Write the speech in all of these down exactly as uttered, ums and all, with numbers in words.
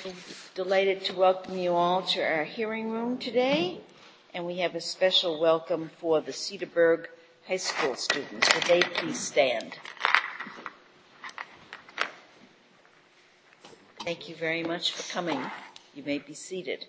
Delighted to welcome you all to our hearing room today, and we have a special welcome for the Cedarburg High School students. Would they please stand? Thank you very much for coming. You may be seated.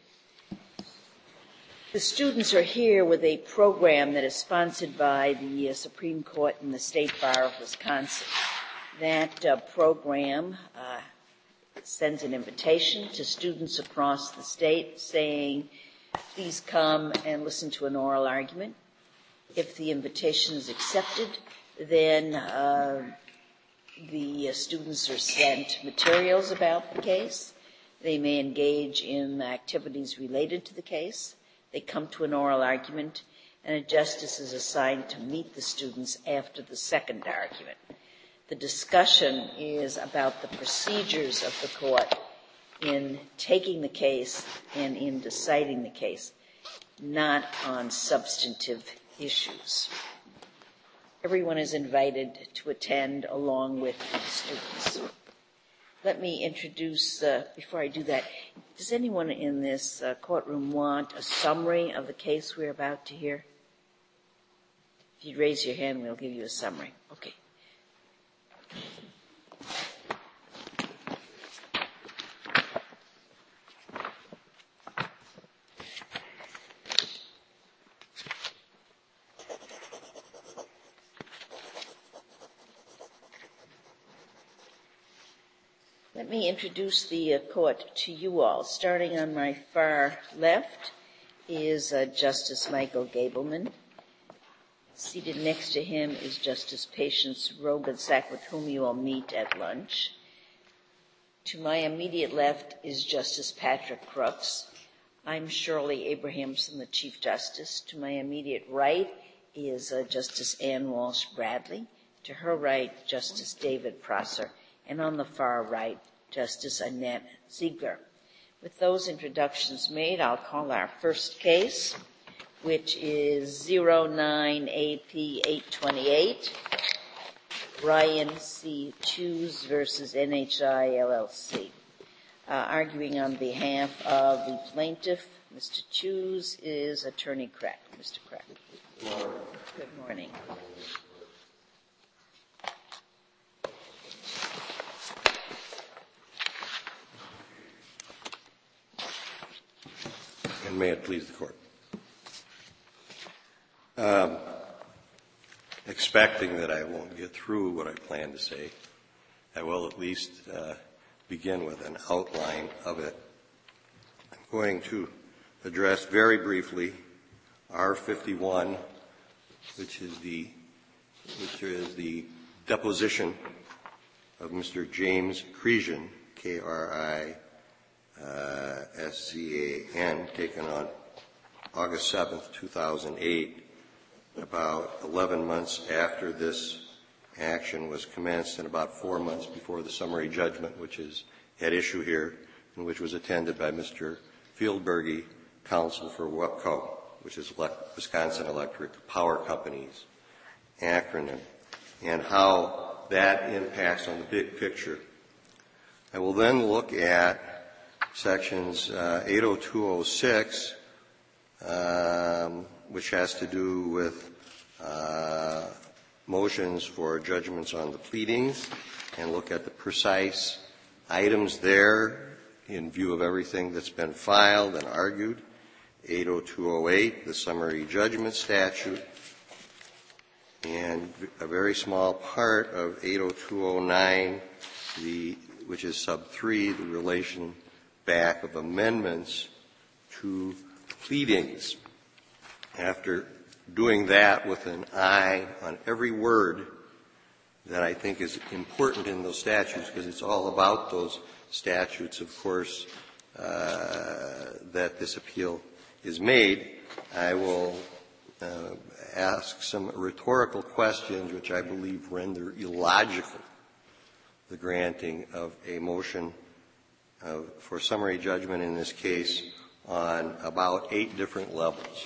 The students are here with a program that is sponsored by the uh, Supreme Court and the State Bar of Wisconsin. That uh, program uh, sends an invitation to students across the state saying, please come and listen to an oral argument. If the invitation is accepted, then uh, the uh, students are sent materials about the case. They may engage in activities related to the case. They come to an oral argument, and a justice is assigned to meet the students after the second argument. The discussion is about the procedures of the court in taking the case and in deciding the case, not on substantive issues. Everyone is invited to attend along with the students. Let me introduce, uh, before I do that, does anyone in this uh, courtroom want a summary of the case we're about to hear? If you'd raise your hand, we'll give you a summary. Okay. Let me introduce the uh, court to you all. Starting on my far left is uh, Justice Michael Gableman. Seated next to him is Justice Patience Roggensack, with whom you will meet at lunch. To my immediate left is Justice Patrick Crooks. I'm Shirley Abrahamson, the Chief Justice. To my immediate right is uh, Justice Ann Walsh Bradley. To her right, Justice David Prosser. And on the far right, Justice Annette Ziegler. With those introductions made, I'll call our first case, which is zero nine A P eight twenty-eight, Ryan C. Choose versus N H I L L C. Uh, arguing on behalf of the plaintiff, Mister Choose, is Attorney Crack. Mister Crack. Good morning. Good morning. And may it please the court. Um, expecting that I won't get through what I plan to say, I will at least uh, begin with an outline of it. I'm going to address very briefly R fifty-one, which is the which is the deposition of Mister James Krizian, K R I Uh, S C A N, taken on August seventh, two thousand eight, about eleven months after this action was commenced and about four months before the summary judgment, which is at issue here, and which was attended by Mister Fieldbergy, counsel for WEPCO, which is Wisconsin Electric Power Company's acronym, and how that impacts on the big picture. I will then look at sections uh, eight oh two oh six, um, which has to do with uh, motions for judgments on the pleadings, and look at the precise items there in view of everything that's been filed and argued. eight oh two oh eight, the summary judgment statute, and a very small part of eight oh two oh nine, the, which is sub three, the relation back of amendments to pleadings. After doing that with an eye on every word that I think is important in those statutes, because it's all about those statutes, of course, uh, that this appeal is made, I will uh, ask some rhetorical questions which I believe render illogical the granting of a motion Uh, for summary judgment in this case on about eight different levels.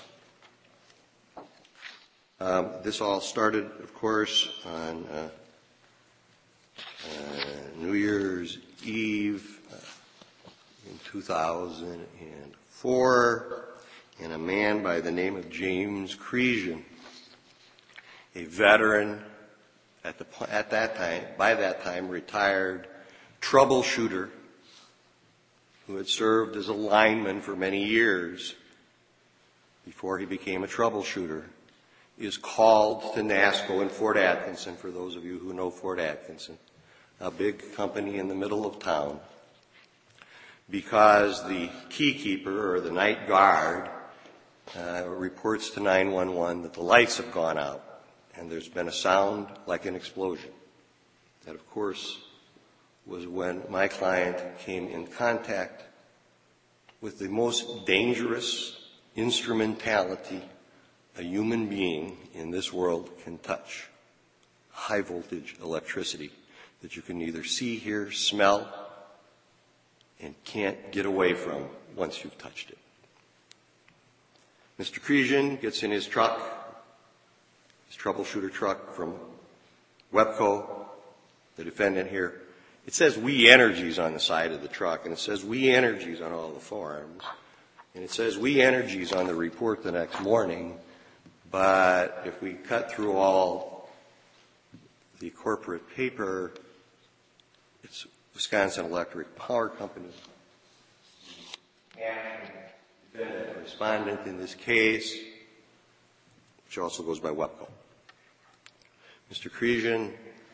Um, this all started, of course, on uh, uh, New Year's Eve uh, in two thousand four, and a man by the name of James Creasion, a veteran at, the, at that time, by that time retired troubleshooter who had served as a lineman for many years before he became a troubleshooter, is called to NASCO in Fort Atkinson, for those of you who know Fort Atkinson, a big company in the middle of town, because the keykeeper or the night guard uh, reports to nine one one that the lights have gone out and there's been a sound like an explosion. That, of course, was when my client came in contact with the most dangerous instrumentality a human being in this world can touch: high voltage electricity that you can neither see, hear, smell, and can't get away from once you've touched it. Mister Creasion gets in his truck, his troubleshooter truck from WEPCO, the defendant here. It says We Energies on the side of the truck, and it says We Energies on all the forms, and it says We Energies on the report the next morning. But if we cut through all the corporate paper, it's Wisconsin Electric Power Company. And the respondent in this case, which also goes by WEPCO. Mister Creasion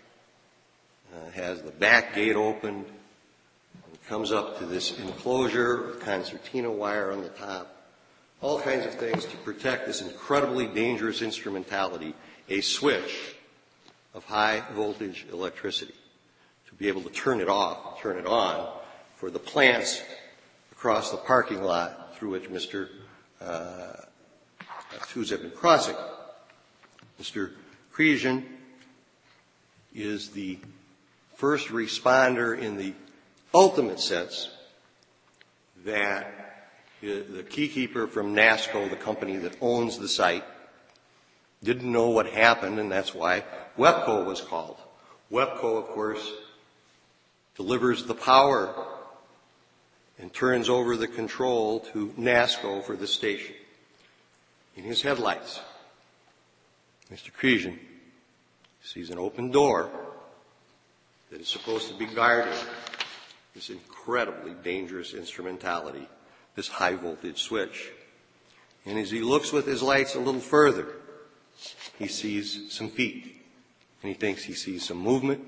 uh, has the back gate opened and comes up to this enclosure with concertina wire on the top. All kinds of things to protect this incredibly dangerous instrumentality, a switch of high voltage electricity, to be able to turn it off, turn it on for the plants across the parking lot through which Mister Uh, Tooze had been crossing. Mister Creasion is the first responder in the ultimate sense that the keykeeper from NASCO, the company that owns the site, didn't know what happened, and that's why WEPCO was called. WEPCO, of course, delivers the power and turns over the control to NASCO for the station. In his headlights, Mister Creasion sees an open door that is supposed to be guarding this incredibly dangerous instrumentality, this high voltage switch. And as he looks with his lights a little further, he sees some feet, and he thinks he sees some movement.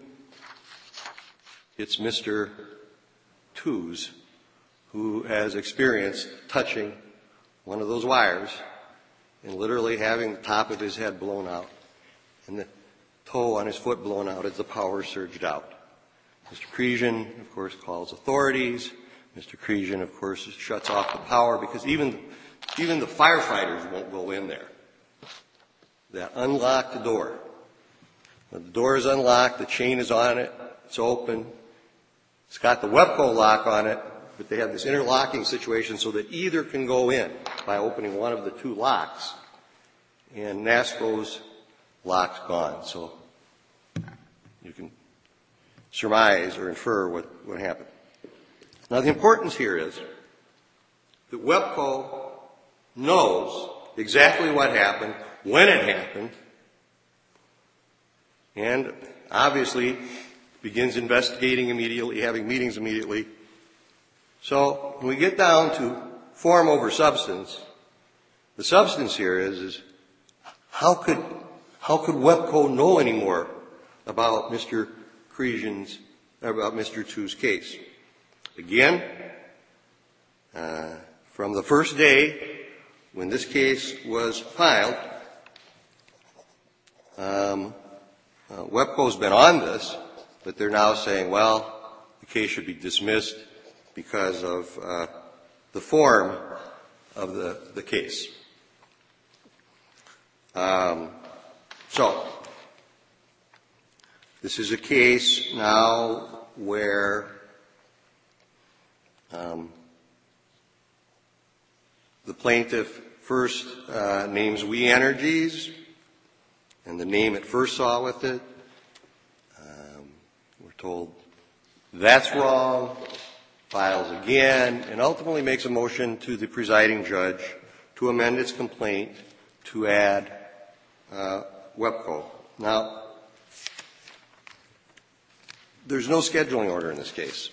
It's Mister Tooze, who has experienced touching one of those wires and literally having the top of his head blown out and the toe on his foot blown out as the power surged out. Mister Creasion, of course, calls authorities. Mister Creasion, of course, shuts off the power because even, even the firefighters won't go in there. They unlock the door. When the door is unlocked, the chain is on it, it's open. It's got the WEPCO lock on it, but they have this interlocking situation so that either can go in by opening one of the two locks, and NASCO's lock's gone. So you can surmise or infer what, what happened. Now, the importance here is that WEPCO knows exactly what happened, when it happened, and obviously begins investigating immediately, having meetings immediately. So when we get down to form over substance, the substance here is, is how could how could WEPCO know any more about Mister Creasion's, about Mister Tooze's case? Again, uh, from the first day when this case was filed, um, uh, WEPCO's been on this, but they're now saying, well, the case should be dismissed because of uh, the form of the, the case. Um, so, this is a case now where um, the plaintiff first uh, names We Energies, and the name it first saw with it. Um, we're told that's wrong. files again, and ultimately makes a motion to the presiding judge to amend its complaint to add uh, WEPCO. Now, there's no scheduling order in this case.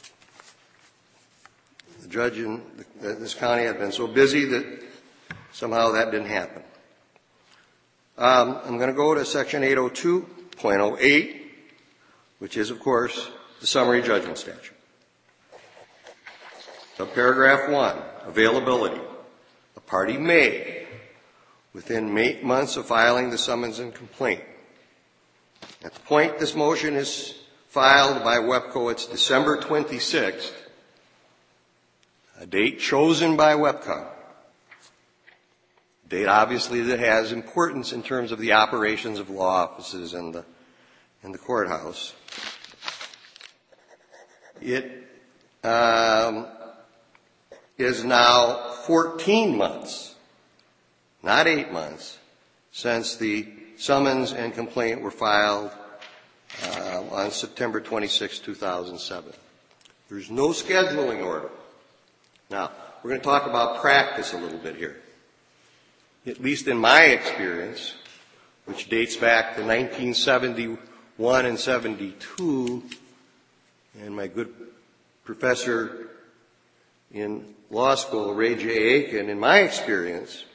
The judge in this county had been so busy that somehow that didn't happen. Um, I'm going to go to Section eight oh two point oh eight, which is, of course, the summary judgment statute. So paragraph one, availability. A party may, within eight months of filing the summons and complaint. At the point this motion is filed by WEPCO, it's December twenty-sixth, a date chosen by WEPCO. A date, obviously, that has importance in terms of the operations of law offices and the, and the courthouse. It um, is now fourteen months, not eight months, since the summons and complaint were filed uh, on September twenty-sixth, two thousand seven. There's no scheduling order. Now, we're going to talk about practice a little bit here. At least in my experience, which dates back to nineteen seventy-one and seventy-two, and my good professor in law school, Ray J. Aiken, in my experience,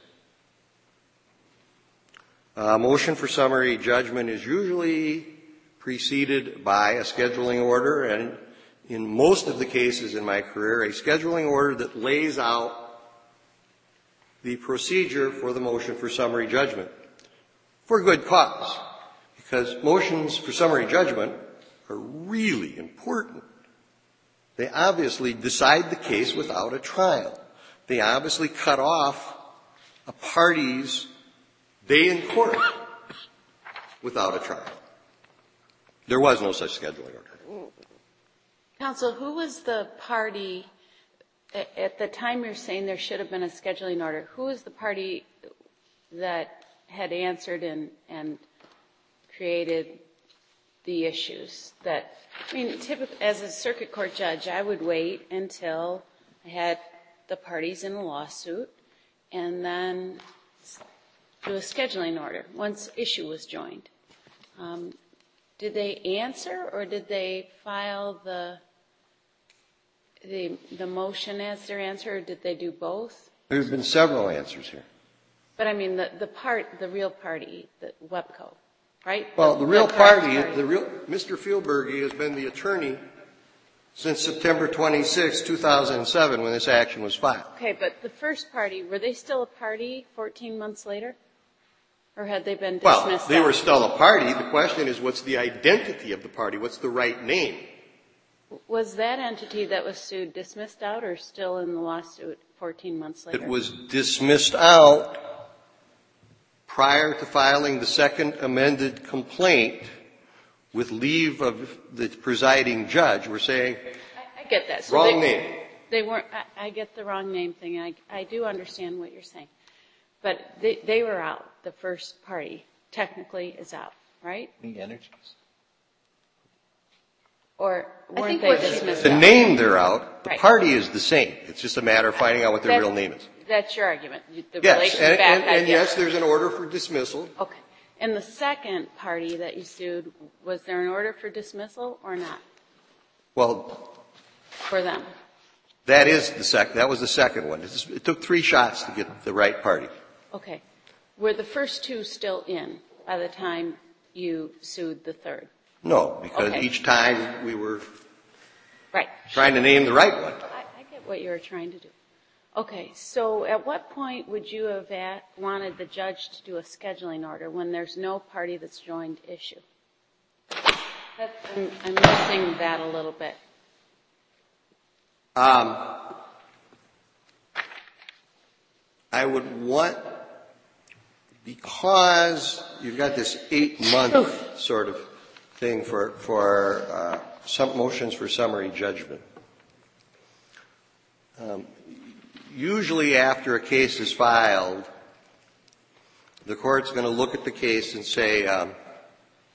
a motion for summary judgment is usually preceded by a scheduling order, and in most of the cases in my career, a scheduling order that lays out the procedure for the motion for summary judgment for good cause, because motions for summary judgment are really important. They obviously decide the case without a trial. They obviously cut off a party's day in court without a trial. There was no such scheduling order. Counsel, who was the party at the time you're saying there should have been a scheduling order? Who was the party that had answered and, and created the issues that, I mean, typically, as a circuit court judge, I would wait until I had the parties in a lawsuit and then do a scheduling order once issue was joined. Um, did they answer, or did they file the the the motion as their answer, or did they do both? There's been several answers here. But I mean, the, the part, the real party, the WEPCO, right? Well, the, the real party, party, the real, Mister Fieldbergy has been the attorney since September twenty-sixth, two thousand seven, when this action was filed. Okay, but the first party, were they still a party fourteen months later? Or had they been dismissed Well, they out? were still a party. The question is, what's the identity of the party? What's the right name? Was that entity that was sued dismissed out or still in the lawsuit fourteen months later? It was dismissed out prior to filing the second amended complaint with leave of the presiding judge. We're saying, I, I get that. So wrong they, name. They weren't, I, I get the wrong name thing. I, I do understand what you're saying. But they, they were out. The first party technically is out, right? The energies. Or I weren't think they what she- dismissed The out? name they're out, the Right. party is the same. It's just a matter of finding out what their That- real name is. That's your argument. The Yes, relation and, back, and, I and get. yes, there's an order for dismissal. Okay. And the second party that you sued, was there an order for dismissal or not Well, for them? that is the sec. That was the second one. It's, it took three shots to get the right party. Okay. Were the first two still in by the time you sued the third? No, because Okay. each time we were Right. trying to name the right one. I, I get what you were trying to do. Okay. So at what point would you have at, wanted the judge to do a scheduling order when there's no party that's joined issue? That's, I'm, I'm missing that a little bit. Um, I would want, because you've got this eight-month sort of thing for for uh, some motions for summary judgment. Um, usually, after a case is filed, the court's going to look at the case and say, um,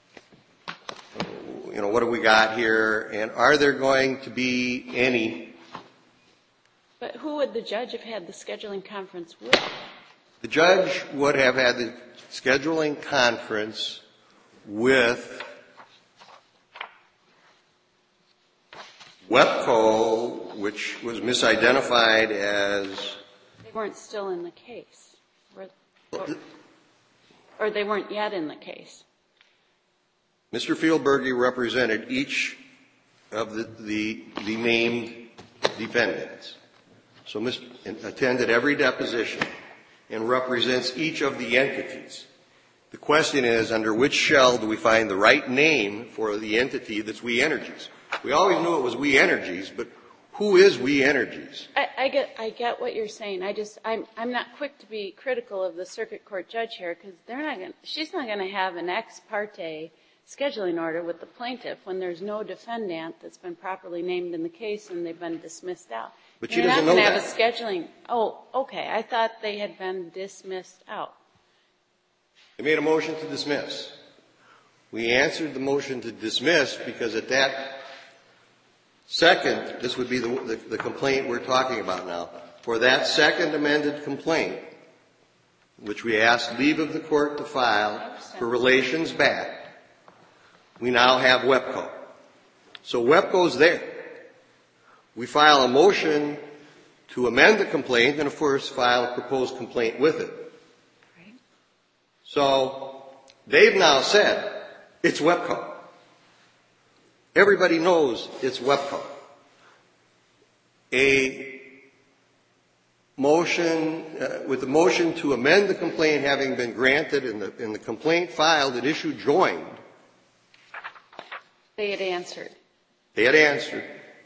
you know, what do we got here, and are there going to be any But who would the judge have had the scheduling conference with? The judge would have had the scheduling conference with WEPCO, which was misidentified as... They weren't still in the case. Or, or, or they weren't yet in the case. Mister Fieldbergy represented each of the, the, the named defendants. So Mister attended every deposition and represents each of the entities. The question is, under which shell do we find the right name for the entity that's We Energies? We always knew it was We Energies, but who is We Energies? I, I get, I get what you're saying. I just, I'm, I'm not quick to be critical of the circuit court judge here because they're not going, she's not going to have an ex parte scheduling order with the plaintiff when there's no defendant that's been properly named in the case and they've been dismissed out. But she You're doesn't not know going to that. have a scheduling. Oh, okay. I thought they had been dismissed out. They made a motion to dismiss. We answered the motion to dismiss because at that second, this would be the, the, the complaint we're talking about now, for that second amended complaint, which we asked leave of the court to file for relations back, we now have WEPCO. So WEPCO's there. We file a motion to amend the complaint and, of course, file a proposed complaint with it. Right. So they've now said it's WEPCO. Everybody knows it's WEPCO. A motion, uh, with the motion to amend the complaint having been granted and the, and the complaint filed and issue joined. They had answered. They had answered.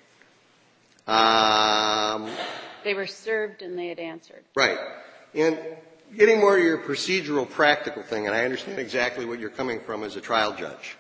Um, They were served and they had answered. right. And getting more to your procedural practical thing, and I understand exactly what you're coming from as a trial judge.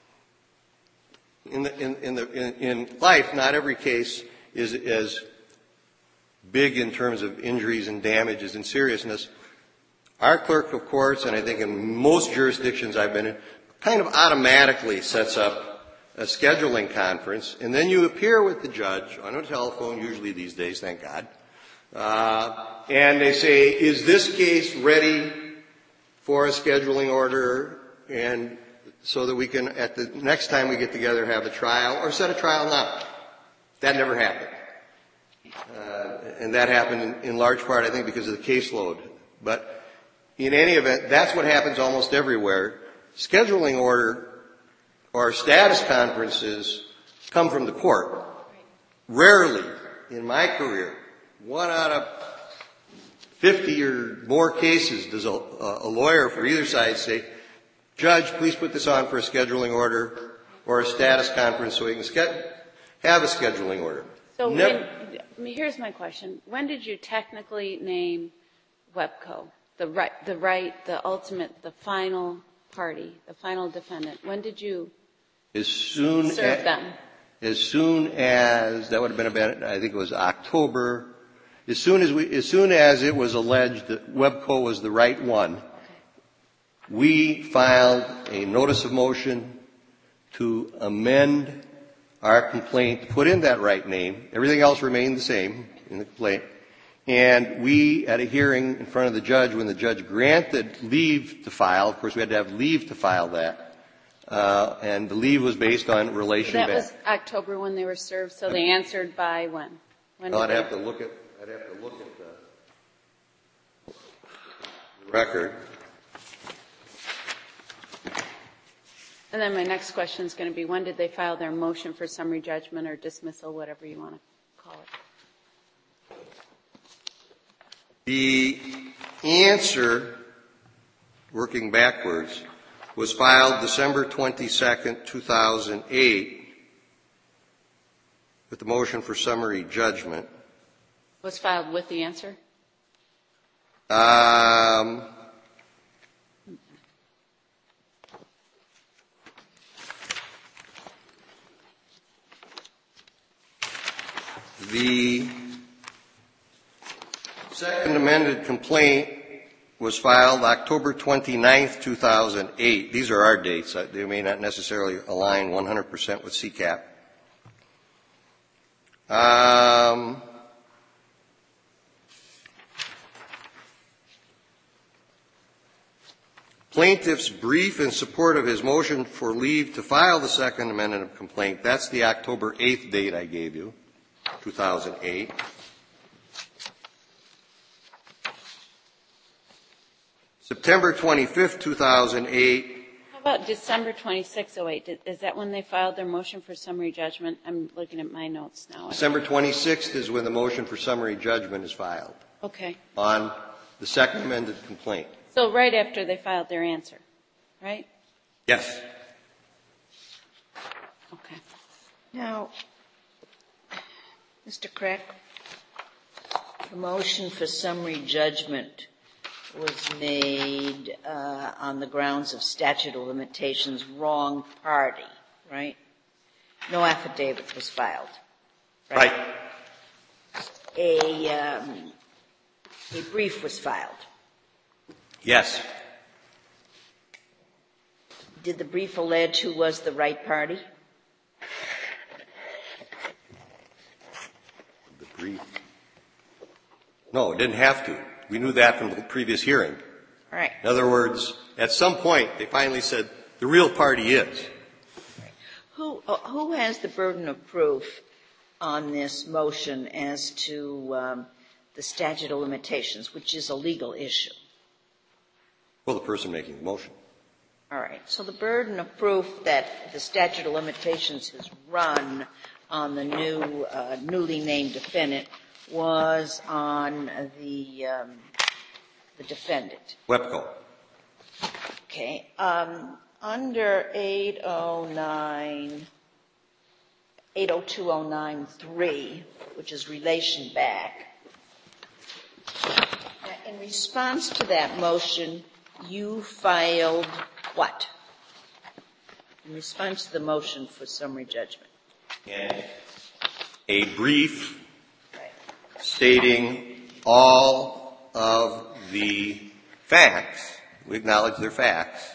In, the, in, in, the, in, in life, not every case is as big in terms of injuries and damages and seriousness. Our clerk of courts, and I think in most jurisdictions I've been in, kind of automatically sets up a scheduling conference, and then you appear with the judge on a telephone, usually these days, thank God, uh, and they say, is this case ready for a scheduling order, and so that we can, at the next time we get together, have a trial, or set a trial now. That never happened. Uh, and that happened in, in large part, I think, because of the caseload. But in any event, that's what happens almost everywhere. Scheduling order or status conferences come from the court. Rarely, in my career, one out of fifty or more cases does a, a lawyer for either side say, Judge, please put this on for a scheduling order or a status conference so we can ske- have a scheduling order. So Never, when, I mean, here's my question. When did you technically name WEPCO, the right, the right, the ultimate, the final party, the final defendant? When did you as soon serve as, them? As soon as, that would have been about, I think it was October, as soon as we, as soon as it was alleged that WEPCO was the right one, we filed a notice of motion to amend our complaint, put in that right name. Everything else remained the same in the complaint. And we, at a hearing in front of the judge, when the judge granted leave to file, of course we had to have leave to file that, uh, and the leave was based on relation That back. was October when they were served, so they answered by when? When Well, did I'd they- have to look at, I'd have to look at the record. And then my next question is going to be, when did they file their motion for summary judgment or dismissal, whatever you want to call it? The answer, working backwards, was filed December twenty-second, two thousand eight, with the motion for summary judgment. Was filed with the answer? Um, the second amended complaint was filed October twenty-ninth, two thousand eight. These are our dates. They may not necessarily align one hundred percent with C CAP. Um, plaintiff's brief in support of his motion for leave to file the second amendment complaint. That's the October eighth date I gave you, two thousand eight. September twenty-fifth, two thousand eight. How about December twenty-sixth, oh eight? Is that when they filed their motion for summary judgment? I'm looking at my notes now. December twenty-sixth is when the motion for summary judgment is filed. Okay. On the second amended complaint. So right after they filed their answer, right? Yes. Okay. Now, Mister Crack, the motion for summary judgment was made uh, on the grounds of statute of limitations, wrong party, right? No affidavit was filed. Right. right. A, um, a brief was filed. Yes. Did the brief allege who was the right party? The brief. No, it didn't have to. We knew that from the previous hearing. All right. In other words, at some point, they finally said, the real party is. Who, uh, who has the burden of proof on this motion as to um, the statute of limitations, which is a legal issue? Well, the person making the motion. All right. So the burden of proof that the statute of limitations has run on the new, uh, newly named defendant was on the um, the defendant. WEPCO. Okay. Um, under eight oh nine, eight oh two oh nine three, which is relation back, in response to that motion, you filed what? In response to the motion for summary judgment. And a brief stating all of the facts, we acknowledge they're facts,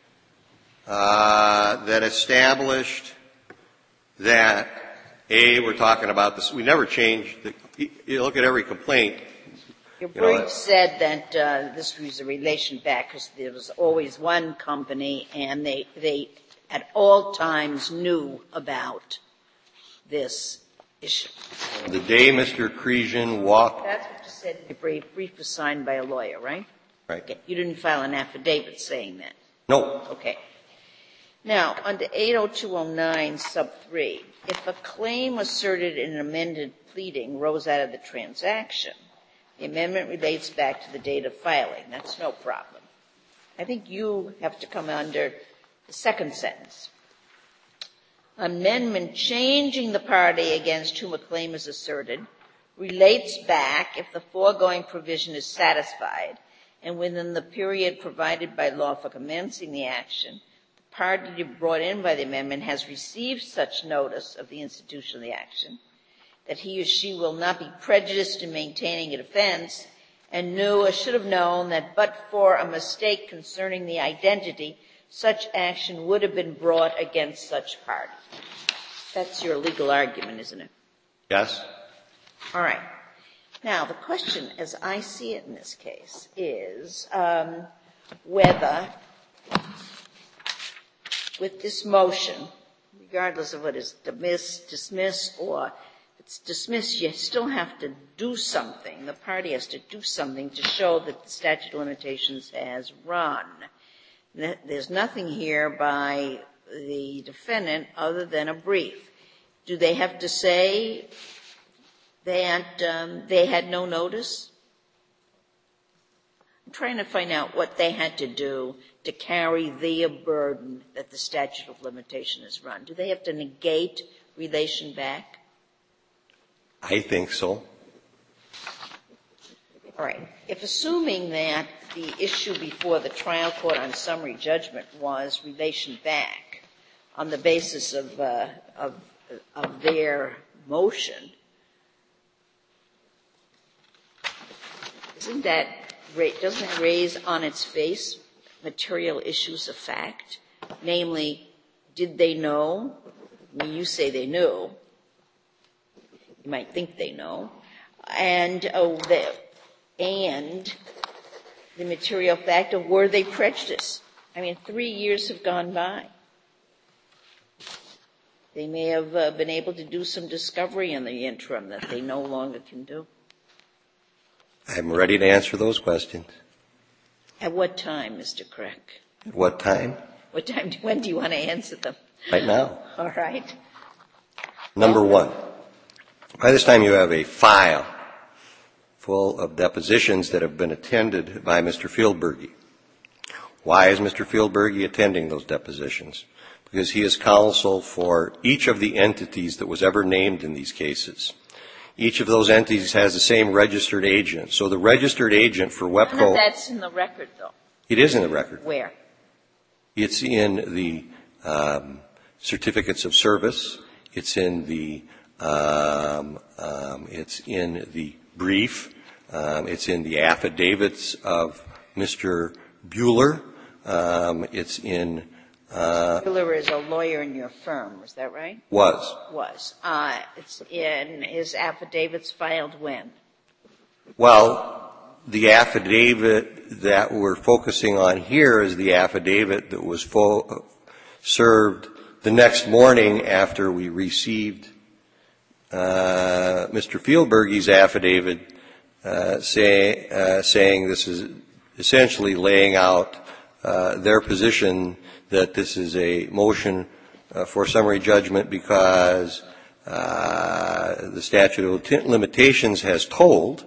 uh, that established that, A, we're talking about this, we never changed, the, you look at every complaint. Your You know, brief said that uh, this was a relation back because there was always one company and they, they at all times knew about this issue. The day Mister Kresian walked. That's what you said in your brief. Brief was signed by a lawyer, right? Right. Okay. You didn't file an affidavit saying that. No. Okay. Now, under eight oh two oh nine sub three, if a claim asserted in an amended pleading rose out of the transaction, the amendment relates back to the date of filing. That's no problem. I think you have to come under the second sentence. Amendment changing the party against whom a claim is asserted relates back if the foregoing provision is satisfied and within the period provided by law for commencing the action, the party brought in by the amendment has received such notice of the institution of the action that he or she will not be prejudiced in maintaining a defense and knew or should have known that but for a mistake concerning the identity, such action would have been brought against such party. That's your legal argument, isn't it? Yes. All right. Now, the question, as I see it in this case, is um, whether, with this motion, regardless of what is dismissed, dismiss, or it's dismissed, you still have to do something. The party has to do something to show that the statute of limitations has run. There's nothing here by the defendant other than a brief. Do they have to say that um, they had no notice? I'm trying to find out what they had to do to carry the burden that the statute of limitation has run. Do they have to negate relation back? I think so. All right. If assuming that the issue before the trial court on summary judgment was relation back on the basis of, uh, of, of their motion, isn't that, doesn't that raise on its face material issues of fact? Namely, did they know? I mean, you say they knew. You might think they know. And, oh, the, and the material fact of were they prejudiced? I mean, three years have gone by. They may have uh, been able to do some discovery in the interim that they no longer can do. I'm ready to answer those questions. At what time, Mister Crack? At what time? What time? When do you want to answer them? Right now. All right. Number one, by this time you have a file full of depositions that have been attended by Mister Fieldbergy. Why is Mister Fieldbergy attending those depositions? Because he is counsel for each of the entities that was ever named in these cases. Each of those entities has the same registered agent. So the registered agent for WEPCO... None of that's in the record, though. It is in the record. Where? It's in the um, certificates of service. It's in the um, um, it's in the brief. Um, it's in the affidavits of Mister Bueller. Um, it's in... Uh, Bueller is a lawyer in your firm, is that right? was. Was. Uh, it's in his affidavits filed when? Well, the affidavit that we're focusing on here is the affidavit that was fo- served the next morning after we received uh, Mister Fieldbergy's affidavit uh, say, uh, saying this is essentially laying out uh, their position that this is a motion uh, for summary judgment because uh, the statute of limitations has told,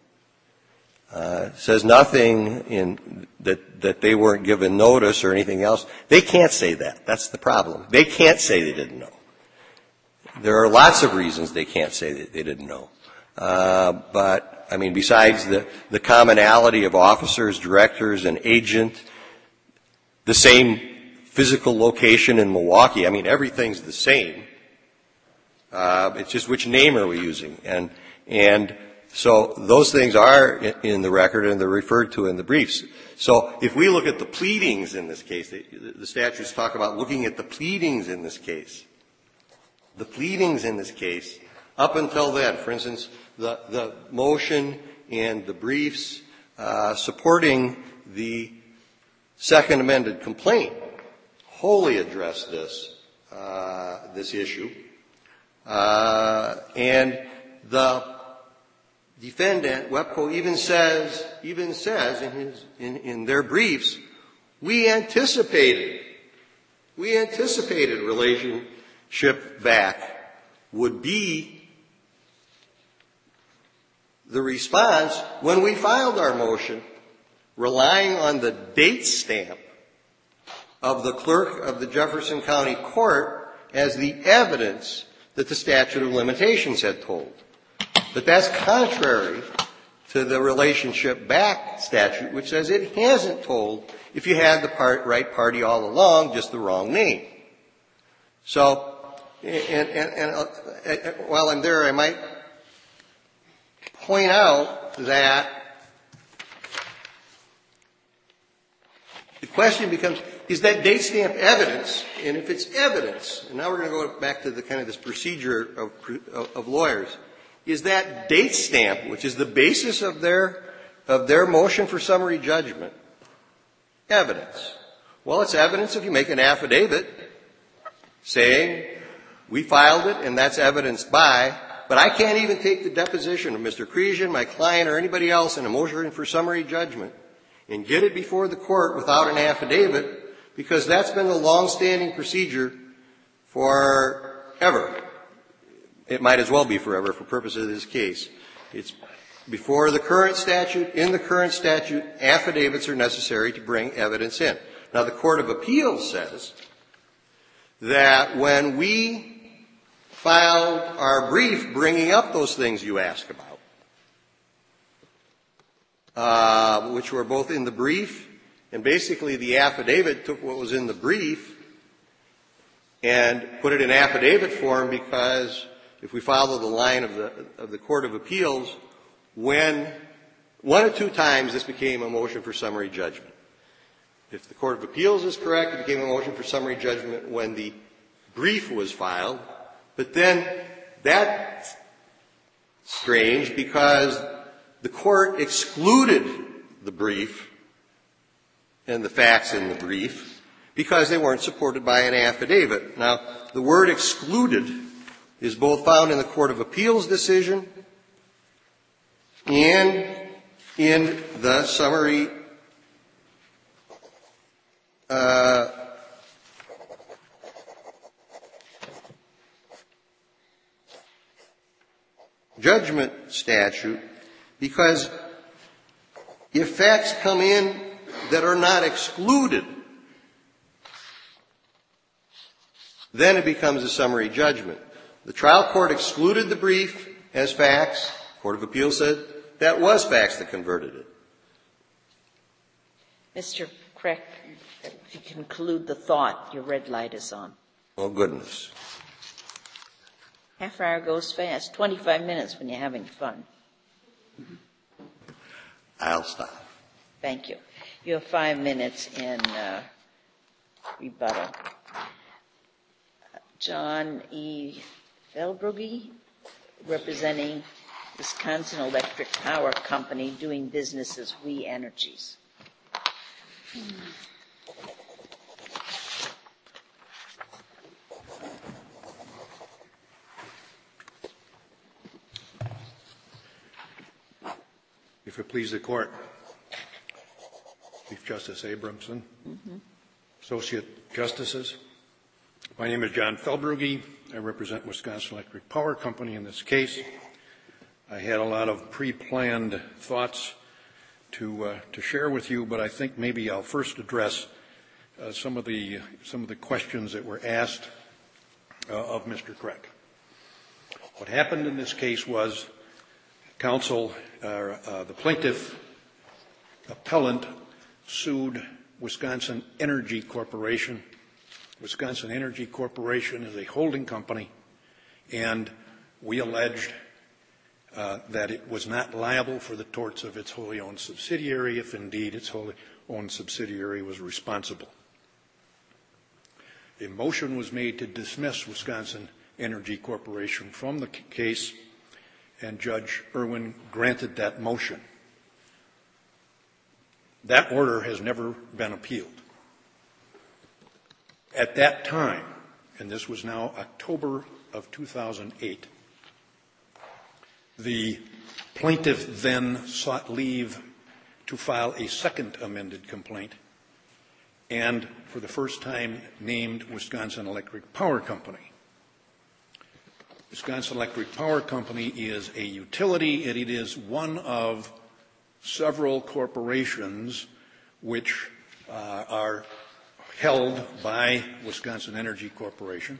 uh, says nothing in that, that they weren't given notice or anything else. They can't say that. That's the problem. They can't say they didn't know. There are lots of reasons they can't say that they didn't know. Uh, but, I mean, besides the, the commonality of officers, directors, and agent, the same physical location in Milwaukee. I mean, everything's the same. Uh, it's just which name are we using? And, and so those things are in, in the record and they're referred to in the briefs. So if we look at the pleadings in this case, the, the statutes talk about looking at the pleadings in this case. The pleadings in this case, up until then, for instance, the, the motion and the briefs uh, supporting the second amended complaint wholly address this, uh, this issue. Uh, and the defendant, WEPCO, even says, even says in his, in, in their briefs, we anticipated, we anticipated relationship back would be the response when we filed our motion, relying on the date stamp of the clerk of the Jefferson County Court as the evidence that the statute of limitations had told. But that's contrary to the relationship back statute, which says it hasn't told if you had the part, right party all along, just the wrong name. So, and, and, and uh, while I'm there, I might point out that the question becomes, is that date stamp evidence? And if it's evidence, and now we're going to go back to the kind of this procedure of, of, of lawyers, is that date stamp, which is the basis of their, of their motion for summary judgment, evidence? Well, it's evidence if you make an affidavit saying, we filed it and that's evidenced by, but I can't even take the deposition of Mister Creasion, my client, or anybody else in a motion for summary judgment and get it before the court without an affidavit, because that's been a long-standing procedure forever. It might as well be forever for purposes of this case. It's before the current statute. In the current statute, affidavits are necessary to bring evidence in. Now, the Court of Appeals says that when we filed our brief bringing up those things you ask about, uh, which were both in the brief, and basically the affidavit took what was in the brief and put it in affidavit form, because if we follow the line of the, of the Court of Appeals, when one or two times this became a motion for summary judgment. If the Court of Appeals is correct, it became a motion for summary judgment when the brief was filed. But then that's strange because the court excluded the brief and the facts in the brief because they weren't supported by an affidavit. Now, the word excluded is both found in the Court of Appeals decision and in the summary uh, judgment statute, because if facts come in that are not excluded, then it becomes a summary judgment. The trial court excluded the brief as facts. Court of Appeals said that was facts that converted it. Mister Kreck, if you conclude the thought, your red light is on. Oh, goodness. Half hour goes fast. twenty-five minutes when you're having fun. I'll stop. Thank you. You have five minutes in uh, rebuttal. John E. Felbrugge, representing Wisconsin Electric Power Company, doing business as We Energies. If it please the Court, Chief Justice Abramson, mm-hmm. Associate Justices, my name is John Felbrugge. I represent Wisconsin Electric Power Company in this case. I had a lot of pre-planned thoughts to uh, to share with you, but I think maybe I'll first address uh, some of the some of the questions that were asked uh, of Mister Kreck. What happened in this case was counsel, uh, uh, the plaintiff appellant, sued Wisconsin Energy Corporation. Wisconsin Energy Corporation is a holding company, and we alleged uh, that it was not liable for the torts of its wholly owned subsidiary, if indeed its wholly owned subsidiary was responsible. A motion was made to dismiss Wisconsin Energy Corporation from the case, and Judge Irwin granted that motion. That order has never been appealed. At that time, and this was now October of two thousand eight, the plaintiff then sought leave to file a second amended complaint and for the first time named Wisconsin Electric Power Company. Wisconsin Electric Power Company is a utility, and it is one of several corporations which uh, are held by Wisconsin Energy Corporation.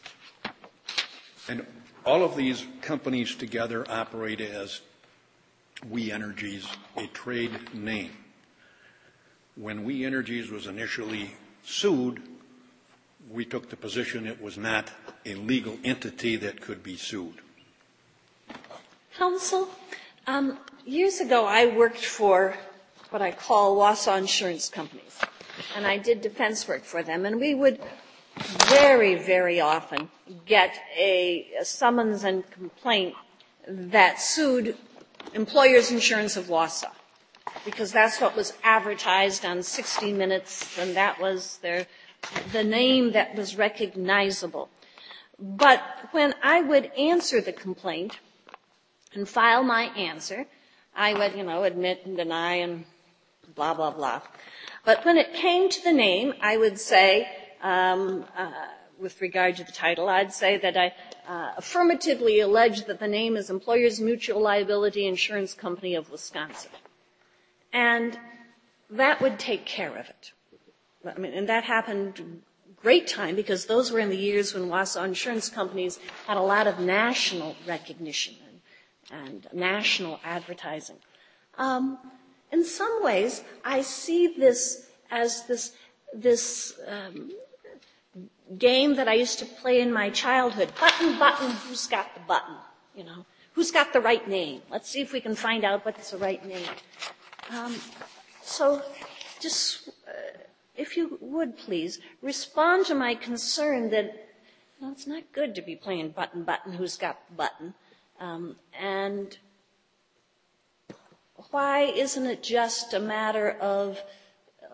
And all of these companies together operate as We Energies, a trade name. When We Energies was initially sued, we took the position it was not a legal entity that could be sued. Counsel, um, years ago I worked for what I call Wausau insurance companies, and I did defense work for them, and we would very, very often get a, a summons and complaint that sued Employers Insurance of Wausau, because that's what was advertised on sixty minutes, and that was their, the name that was recognizable. But when I would answer the complaint and file my answer, I would, you know, admit and deny and blah, blah, blah. But when it came to the name, I would say, um, uh, with regard to the title, I'd say that I uh, affirmatively allege that the name is Employers Mutual Liability Insurance Company of Wisconsin. And that would take care of it. I mean, and that happened great time, because those were in the years when Wausau insurance companies had a lot of national recognition and, and national advertising. Um, in some ways, I see this as this this um, game that I used to play in my childhood. Button, button, who's got the button? You know, who's got the right name? Let's see if we can find out what's the right name. Um, so, just. Uh, If you would, please, respond to my concern that, well, it's not good to be playing button, button, who's got the button. Um, and why isn't it just a matter of uh,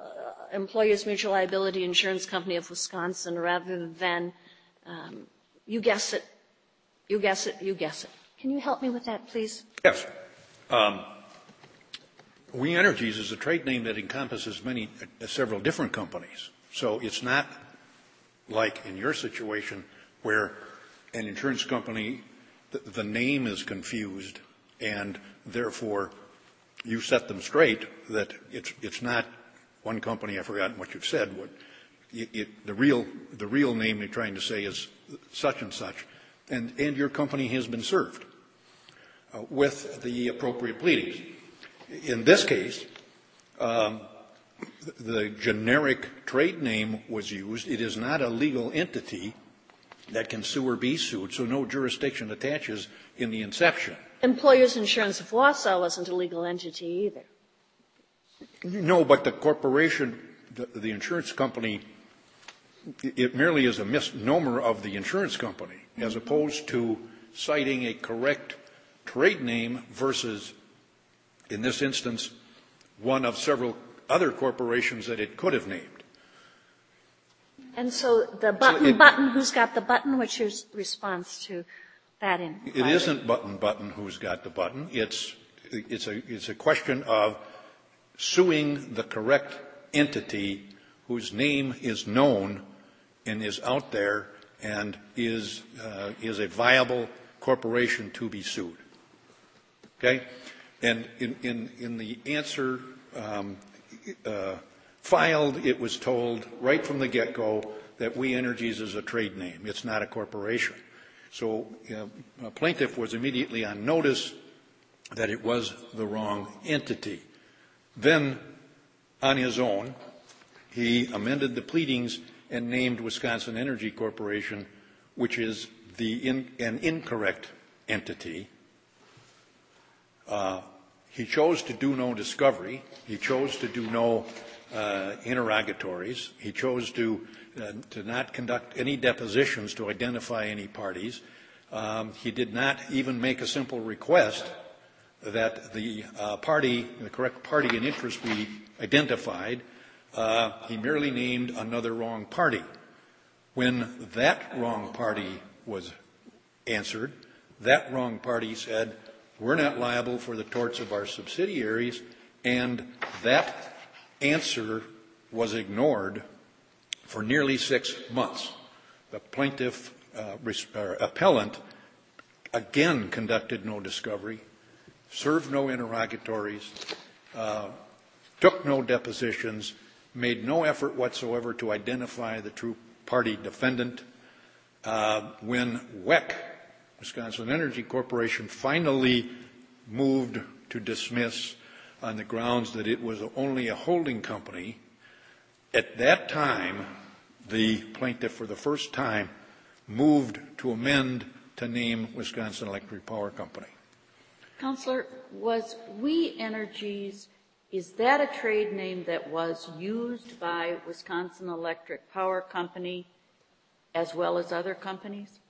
Employers Mutual Liability Insurance Company of Wisconsin rather than, um, you guess it, you guess it, you guess it. Can you help me with that, please? Yes. Um, We Energies is a trade name that encompasses many, uh, several different companies. So it's not like in your situation where an insurance company, the, the name is confused and therefore you set them straight that it's, it's not one company. I've forgotten what you've said. What it, it, the real, the real name you're trying to say is such and such, and, and your company has been served uh, with the appropriate pleadings. In this case, um, the generic trade name was used. It is not a legal entity that can sue or be sued, so no jurisdiction attaches in the inception. Employers Insurance of Wausau wasn't a legal entity either. No, but the corporation, the, the insurance company, it merely is a misnomer of the insurance company, as opposed to citing a correct trade name versus, in this instance, one of several other corporations that it could have named. And so the button, so it, button, who's got the button? What's your response to that inquiry? It isn't button, button, who's got the button. It's, it's, a, it's a question of suing the correct entity whose name is known and is out there and is, uh, is a viable corporation to be sued. Okay? And in, in, in the answer um, uh, filed, it was told right from the get-go that We Energies is a trade name. It's not a corporation. So uh, a plaintiff was immediately on notice that it was the wrong entity. Then, on his own, he amended the pleadings and named Wisconsin Energy Corporation, which is the in, an incorrect entity. Uh, he chose to do no discovery. He chose to do no uh, interrogatories. He chose to uh, to not conduct any depositions to identify any parties. Um, he did not even make a simple request that the uh, party, the correct party in interest be identified. Uh, he merely named another wrong party. When that wrong party was answered, that wrong party said, we're not liable for the torts of our subsidiaries, and that answer was ignored for nearly six months. The plaintiff, uh, or appellant, again conducted no discovery, served no interrogatories, uh, took no depositions, made no effort whatsoever to identify the true party defendant. Uh, when W E C, Wisconsin Energy Corporation, finally moved to dismiss on the grounds that it was only a holding company, at that time, the plaintiff, for the first time, moved to amend to name Wisconsin Electric Power Company. Counselor, was We Energies, is that a trade name that was used by Wisconsin Electric Power Company as well as other companies?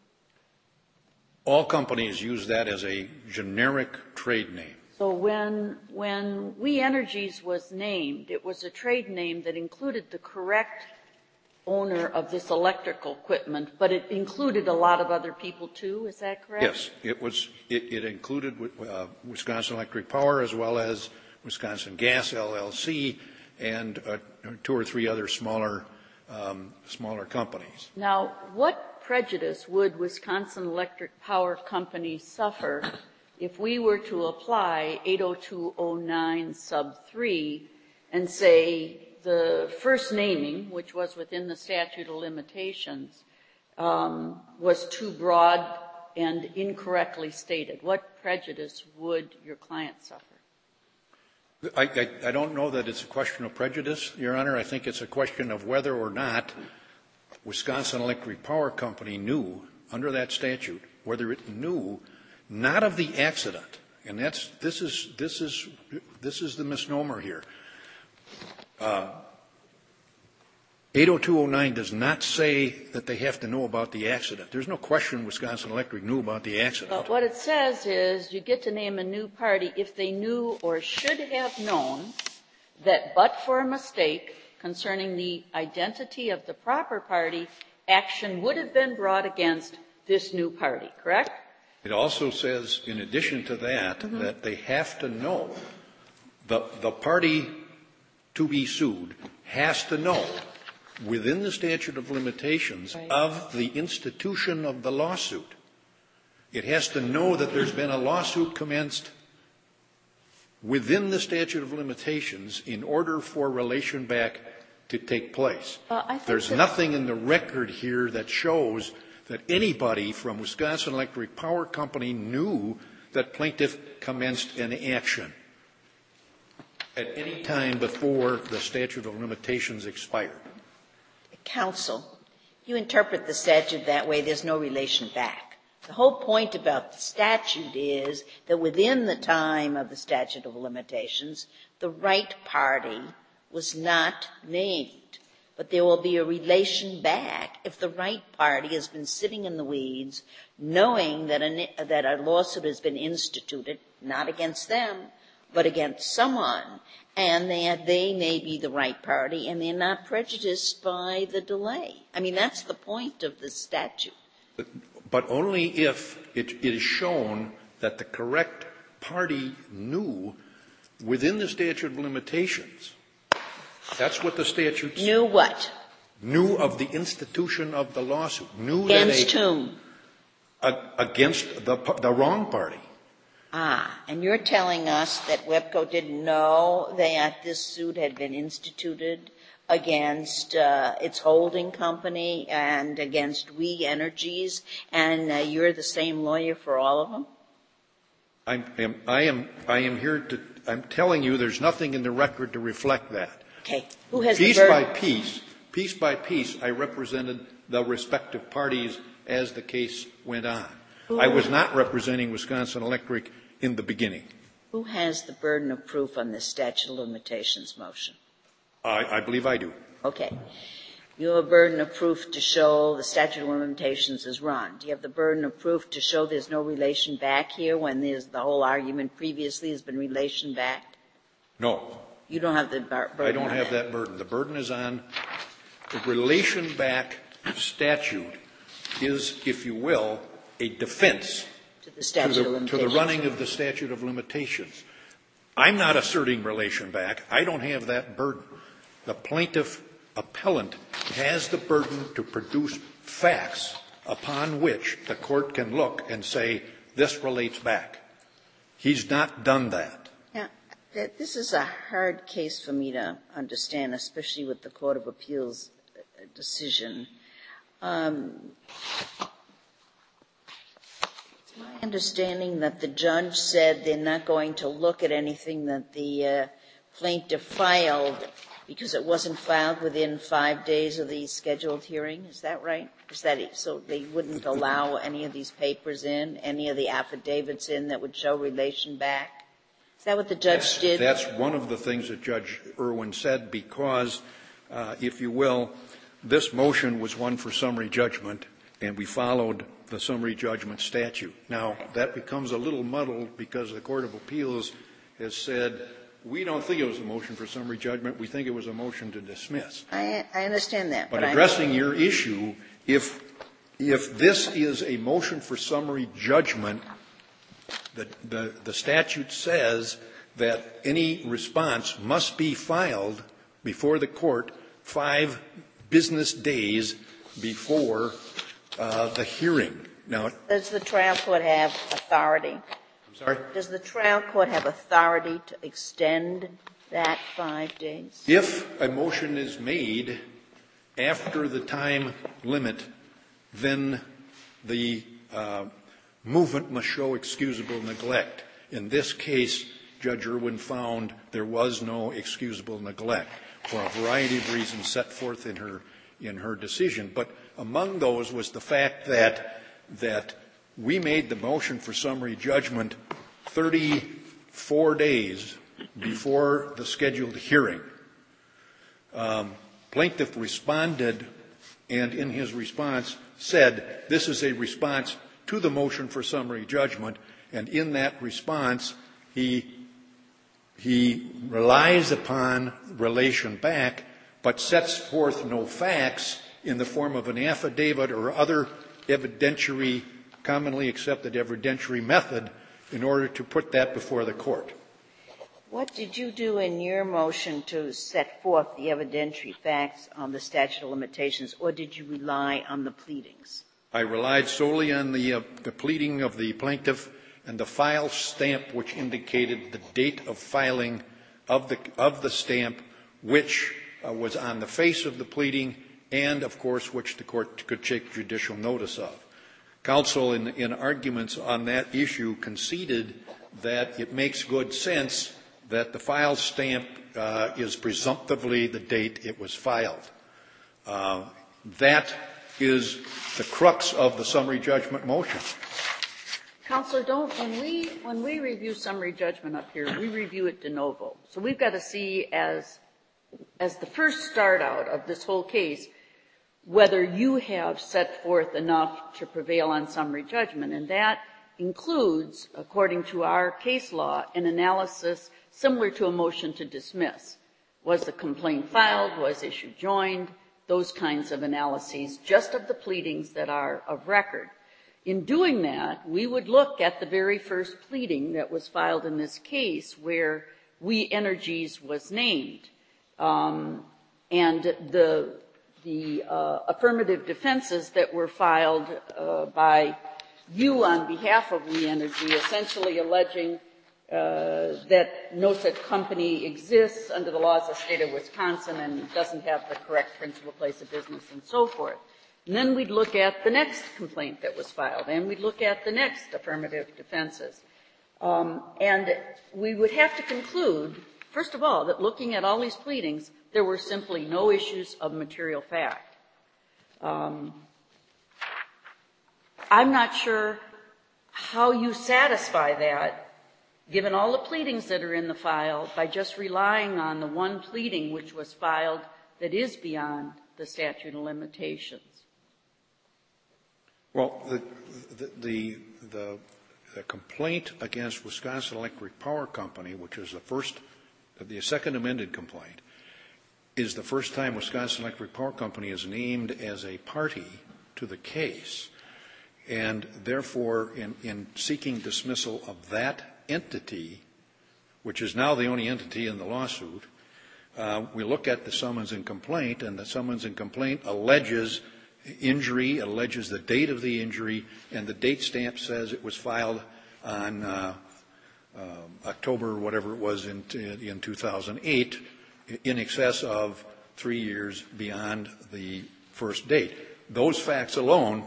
All companies use that as a generic trade name. So when, when We Energies was named, it was a trade name that included the correct owner of this electrical equipment, but it included a lot of other people too, is that correct? Yes, it was. It, it included uh, Wisconsin Electric Power as well as Wisconsin Gas L L C and uh, two or three other smaller, um, smaller companies. Now, what prejudice would Wisconsin Electric Power Company suffer if we were to apply eight oh two oh nine sub three and say the first naming, which was within the statute of limitations, um, was too broad and incorrectly stated? What prejudice would your client suffer? I, I, I don't know that it's a question of prejudice, Your Honor. I think it's a question of whether or not Wisconsin Electric Power Company knew, under that statute, whether it knew not of the accident, and that's this is this is this is the misnomer here. Uh, eight oh two oh nine does not say that they have to know about the accident. There's no question Wisconsin Electric knew about the accident. But what it says is you get to name a new party if they knew or should have known that but for a mistake concerning the identity of the proper party, action would have been brought against this new party, correct? It also says, in addition to that, mm-hmm. that they have to know, the, the party to be sued has to know within the statute of limitations right. of the institution of the lawsuit. It has to know that there's been a lawsuit commenced within the statute of limitations in order for relation back to take place. Uh, I think there's that nothing in the record here that shows that anybody from Wisconsin Electric Power Company knew that plaintiff commenced an action at any time before the statute of limitations expired. Counsel, you interpret the statute that way, there's no relation back. The whole point about the statute is that within the time of the statute of limitations, the right party was not named. But there will be a relation back if the right party has been sitting in the weeds, knowing that a, that a lawsuit has been instituted, not against them, but against someone, and that they may be the right party, and they're not prejudiced by the delay. I mean, that's the point of the statute. But, but only if it, it is shown that the correct party knew within the statute of limitations. That's what the statute says. Knew what? Knew of the institution of the lawsuit. Knew against that a, whom? A, against the, the wrong party. Ah, and you're telling us that WEPCO didn't know that this suit had been instituted against uh, its holding company and against We Energies, and uh, you're the same lawyer for all of them? I am, I am, I am here to, I'm telling you there's nothing in the record to reflect that. Okay. Who has piece the burden? by piece, piece by piece, I represented the respective parties as the case went on. Ooh. I was not representing Wisconsin Electric in the beginning. Who has the burden of proof on this statute of limitations motion? I, I believe I do. Okay. You have a burden of proof to show the statute of limitations is run. Do you have the burden of proof to show there's no relation back here when there's the whole argument previously has been relation back? No. You don't have the bar- burden. I don't on have that. that burden. The burden is on the relation back statute is, if you will, a defense to the statute to the, of limitations. to the running of the statute of limitations. I'm not asserting relation back. I don't have that burden. The plaintiff appellant has the burden to produce facts upon which the court can look and say, this relates back. He's not done that. Now, this is a hard case for me to understand, especially with the Court of Appeals decision. Um, it's my understanding that the judge said they're not going to look at anything that the uh, plaintiff filed because it wasn't filed within five days of the scheduled hearing. Is that right? Is that it? So they wouldn't allow any of these papers in, any of the affidavits in that would show relation back? Is that what the judge that's, did? That's one of the things that Judge Irwin said because, uh, if you will, this motion was one for summary judgment, and we followed the summary judgment statute. Now, that becomes a little muddled because the Court of Appeals has said, we don't think it was a motion for summary judgment. We think it was a motion to dismiss. I, I understand that. But, but addressing I'm... your issue, if, if this is a motion for summary judgment, the, the, the statute says that any response must be filed before the court five business days before uh, the hearing. Now, does the trial court have authority? I'm sorry? Does the trial court have authority to extend that five days? If a motion is made after the time limit, then the uh, movement must show excusable neglect. In this case, Judge Irwin found there was no excusable neglect for a variety of reasons set forth in her in her decision. But among those was the fact that that we made the motion for summary judgment thirty-four days before the scheduled hearing. Um, plaintiff responded, and in his response said, this is a response to the motion for summary judgment, and in that response, he he relies upon relation back, but sets forth no facts in the form of an affidavit or other evidentiary, commonly accepted evidentiary method in order to put that before the court. What did you do in your motion to set forth the evidentiary facts on the statute of limitations, or did you rely on the pleadings? I relied solely on the, uh, the pleading of the plaintiff and the file stamp which indicated the date of filing of the, of the stamp, which uh, was on the face of the pleading and, of course, which the court could take judicial notice of. Counsel, in, in arguments on that issue, conceded that it makes good sense that the file stamp uh, is presumptively the date it was filed. Uh, that is the crux of the summary judgment motion. Counselor, don't, when we, when we review summary judgment up here, we review it de novo. So we've got to see as, as the first start out of this whole case, whether you have set forth enough to prevail on summary judgment. And that includes, according to our case law, an analysis similar to a motion to dismiss. Was the complaint filed? Was issue joined? Those kinds of analyses, just of the pleadings that are of record. In doing that, we would look at the very first pleading that was filed in this case where We Energies was named. Um, and the, the uh, affirmative defenses that were filed uh, by you on behalf of We Energy, essentially alleging uh, that no such company exists under the laws of the state of Wisconsin and doesn't have the correct principal place of business and so forth. And then we'd look at the next complaint that was filed, and we'd look at the next affirmative defenses. Um, and we would have to conclude, first of all, that looking at all these pleadings, there were simply no issues of material fact. Um, I'm not sure how you satisfy that, given all the pleadings that are in the file, by just relying on the one pleading which was filed that is beyond the statute of limitations. Well, the, the, the, the, the complaint against Wisconsin Electric Power Company, which is the first, the second amended complaint, is the first time Wisconsin Electric Power Company is named as a party to the case. And therefore, in, in seeking dismissal of that entity, which is now the only entity in the lawsuit, uh, we look at the summons and complaint, and the summons and complaint alleges injury, alleges the date of the injury, and the date stamp says it was filed on uh, uh, October, whatever it was, in, in two thousand eight, in excess of three years beyond the first date. Those facts alone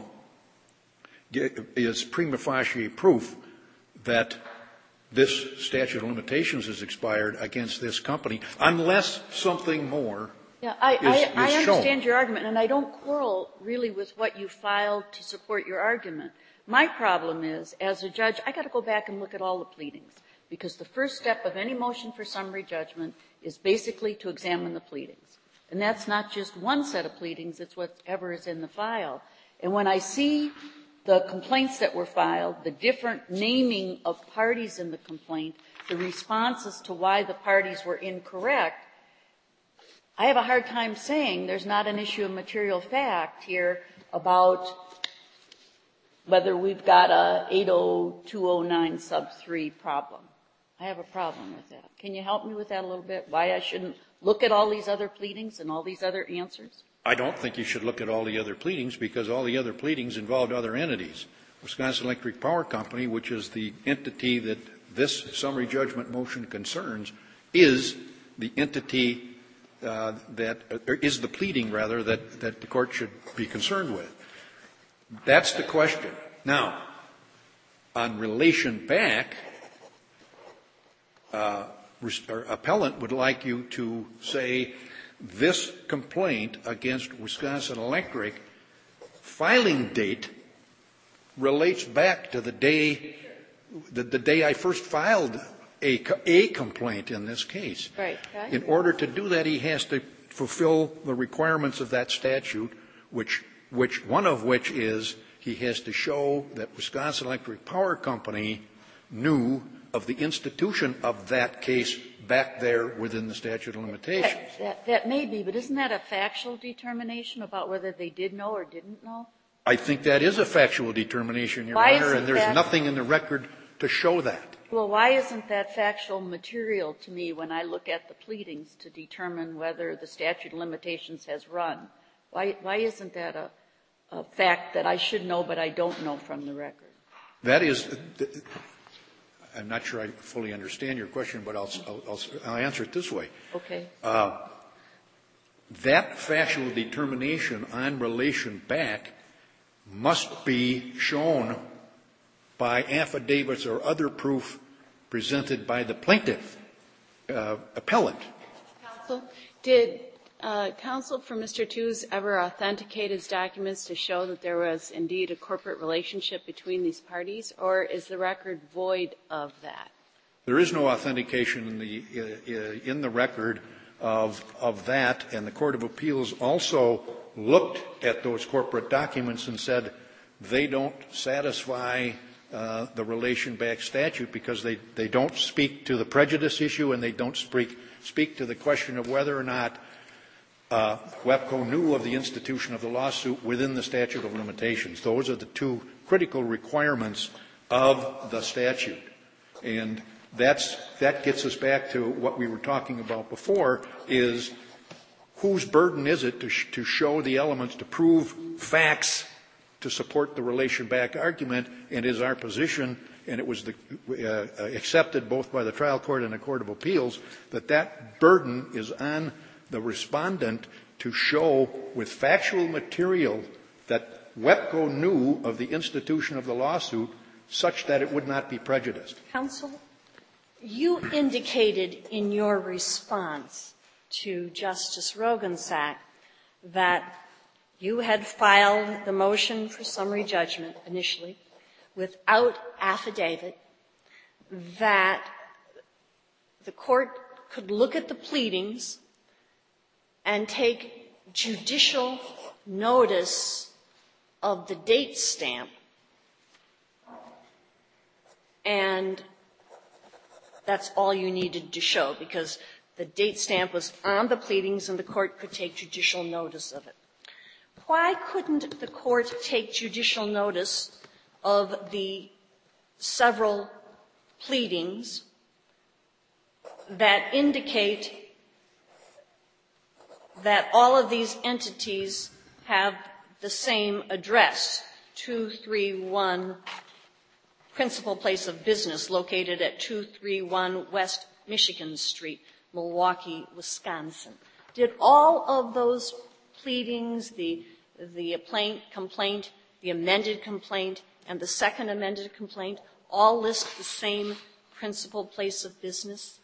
is prima facie proof that this statute of limitations is expired against this company, unless something more Yeah, I, is, I, is I understand shown. your argument, and I don't quarrel really with what you filed to support your argument. My problem is, as a judge, I got to go back and look at all the pleadings, because the first step of any motion for summary judgment is basically to examine the pleadings. And that's not just one set of pleadings, it's whatever is in the file. And when I see the complaints that were filed, the different naming of parties in the complaint, the responses to why the parties were incorrect, I have a hard time saying there's not an issue of material fact here about whether we've got a eight oh two oh nine sub three problem. I have a problem with that. Can you help me with that a little bit? Why I shouldn't look at all these other pleadings and all these other answers? I don't think you should look at all the other pleadings, because all the other pleadings involved other entities. Wisconsin Electric Power Company, which is the entity that this summary judgment motion concerns, is the entity uh, that or is the pleading, rather, that, that the court should be concerned with. That's the question. Now, on relation back, uh, or appellant would like you to say this complaint against Wisconsin Electric filing date relates back to the day the, the day I first filed a, a complaint in this case. Right. Okay. In order to do that, he has to fulfill the requirements of that statute, which which one of which is he has to show that Wisconsin Electric Power Company knew of the institution of that case back there within the statute of limitations. That, that, that may be, but isn't that a factual determination about whether they did know or didn't know? I think that is a factual determination, Your Why Honor, isn't and there's that- nothing in the record to show that. Well, why isn't that factual material to me when I look at the pleadings to determine whether the statute of limitations has run? Why, why isn't that a, a fact that I should know but I don't know from the record? That is, I'm not sure I fully understand your question, but I'll, I'll, I'll answer it this way. Okay. Uh, that factual determination on relation back must be shown by affidavits or other proof presented by the plaintiff, uh, appellant. Counsel, did uh, counsel for Mister Tews ever authenticate his documents to show that there was indeed a corporate relationship between these parties, or is the record void of that? There is no authentication in the uh, in the record of of that, and the Court of Appeals also looked at those corporate documents and said they don't satisfy uh, the relation back statute because they, they don't speak to the prejudice issue and they don't speak speak to the question of whether or not uh, WEPCO knew of the institution of the lawsuit within the statute of limitations. Those are the two critical requirements of the statute, and that's that gets us back to what we were talking about before: is whose burden is it to, sh- to show the elements, to prove facts to support the relation back argument, and is our position, and it was the, uh, accepted both by the trial court and the Court of Appeals, that that burden is on the respondent to show with factual material that WEPCO knew of the institution of the lawsuit such that it would not be prejudiced. Counsel, you indicated in your response to Justice Rogensack that you had filed the motion for summary judgment initially without affidavit, that the court could look at the pleadings and take judicial notice of the date stamp, and that's all you needed to show, because the date stamp was on the pleadings and the court could take judicial notice of it. Why couldn't the court take judicial notice of the several pleadings that indicate that all of these entities have the same address, two thirty-one Principal Place of Business, located at two thirty-one West Michigan Street, Milwaukee, Wisconsin? Did all of those pleadings, the, the complaint, the amended complaint, and the second amended complaint, all list the same principal place of business?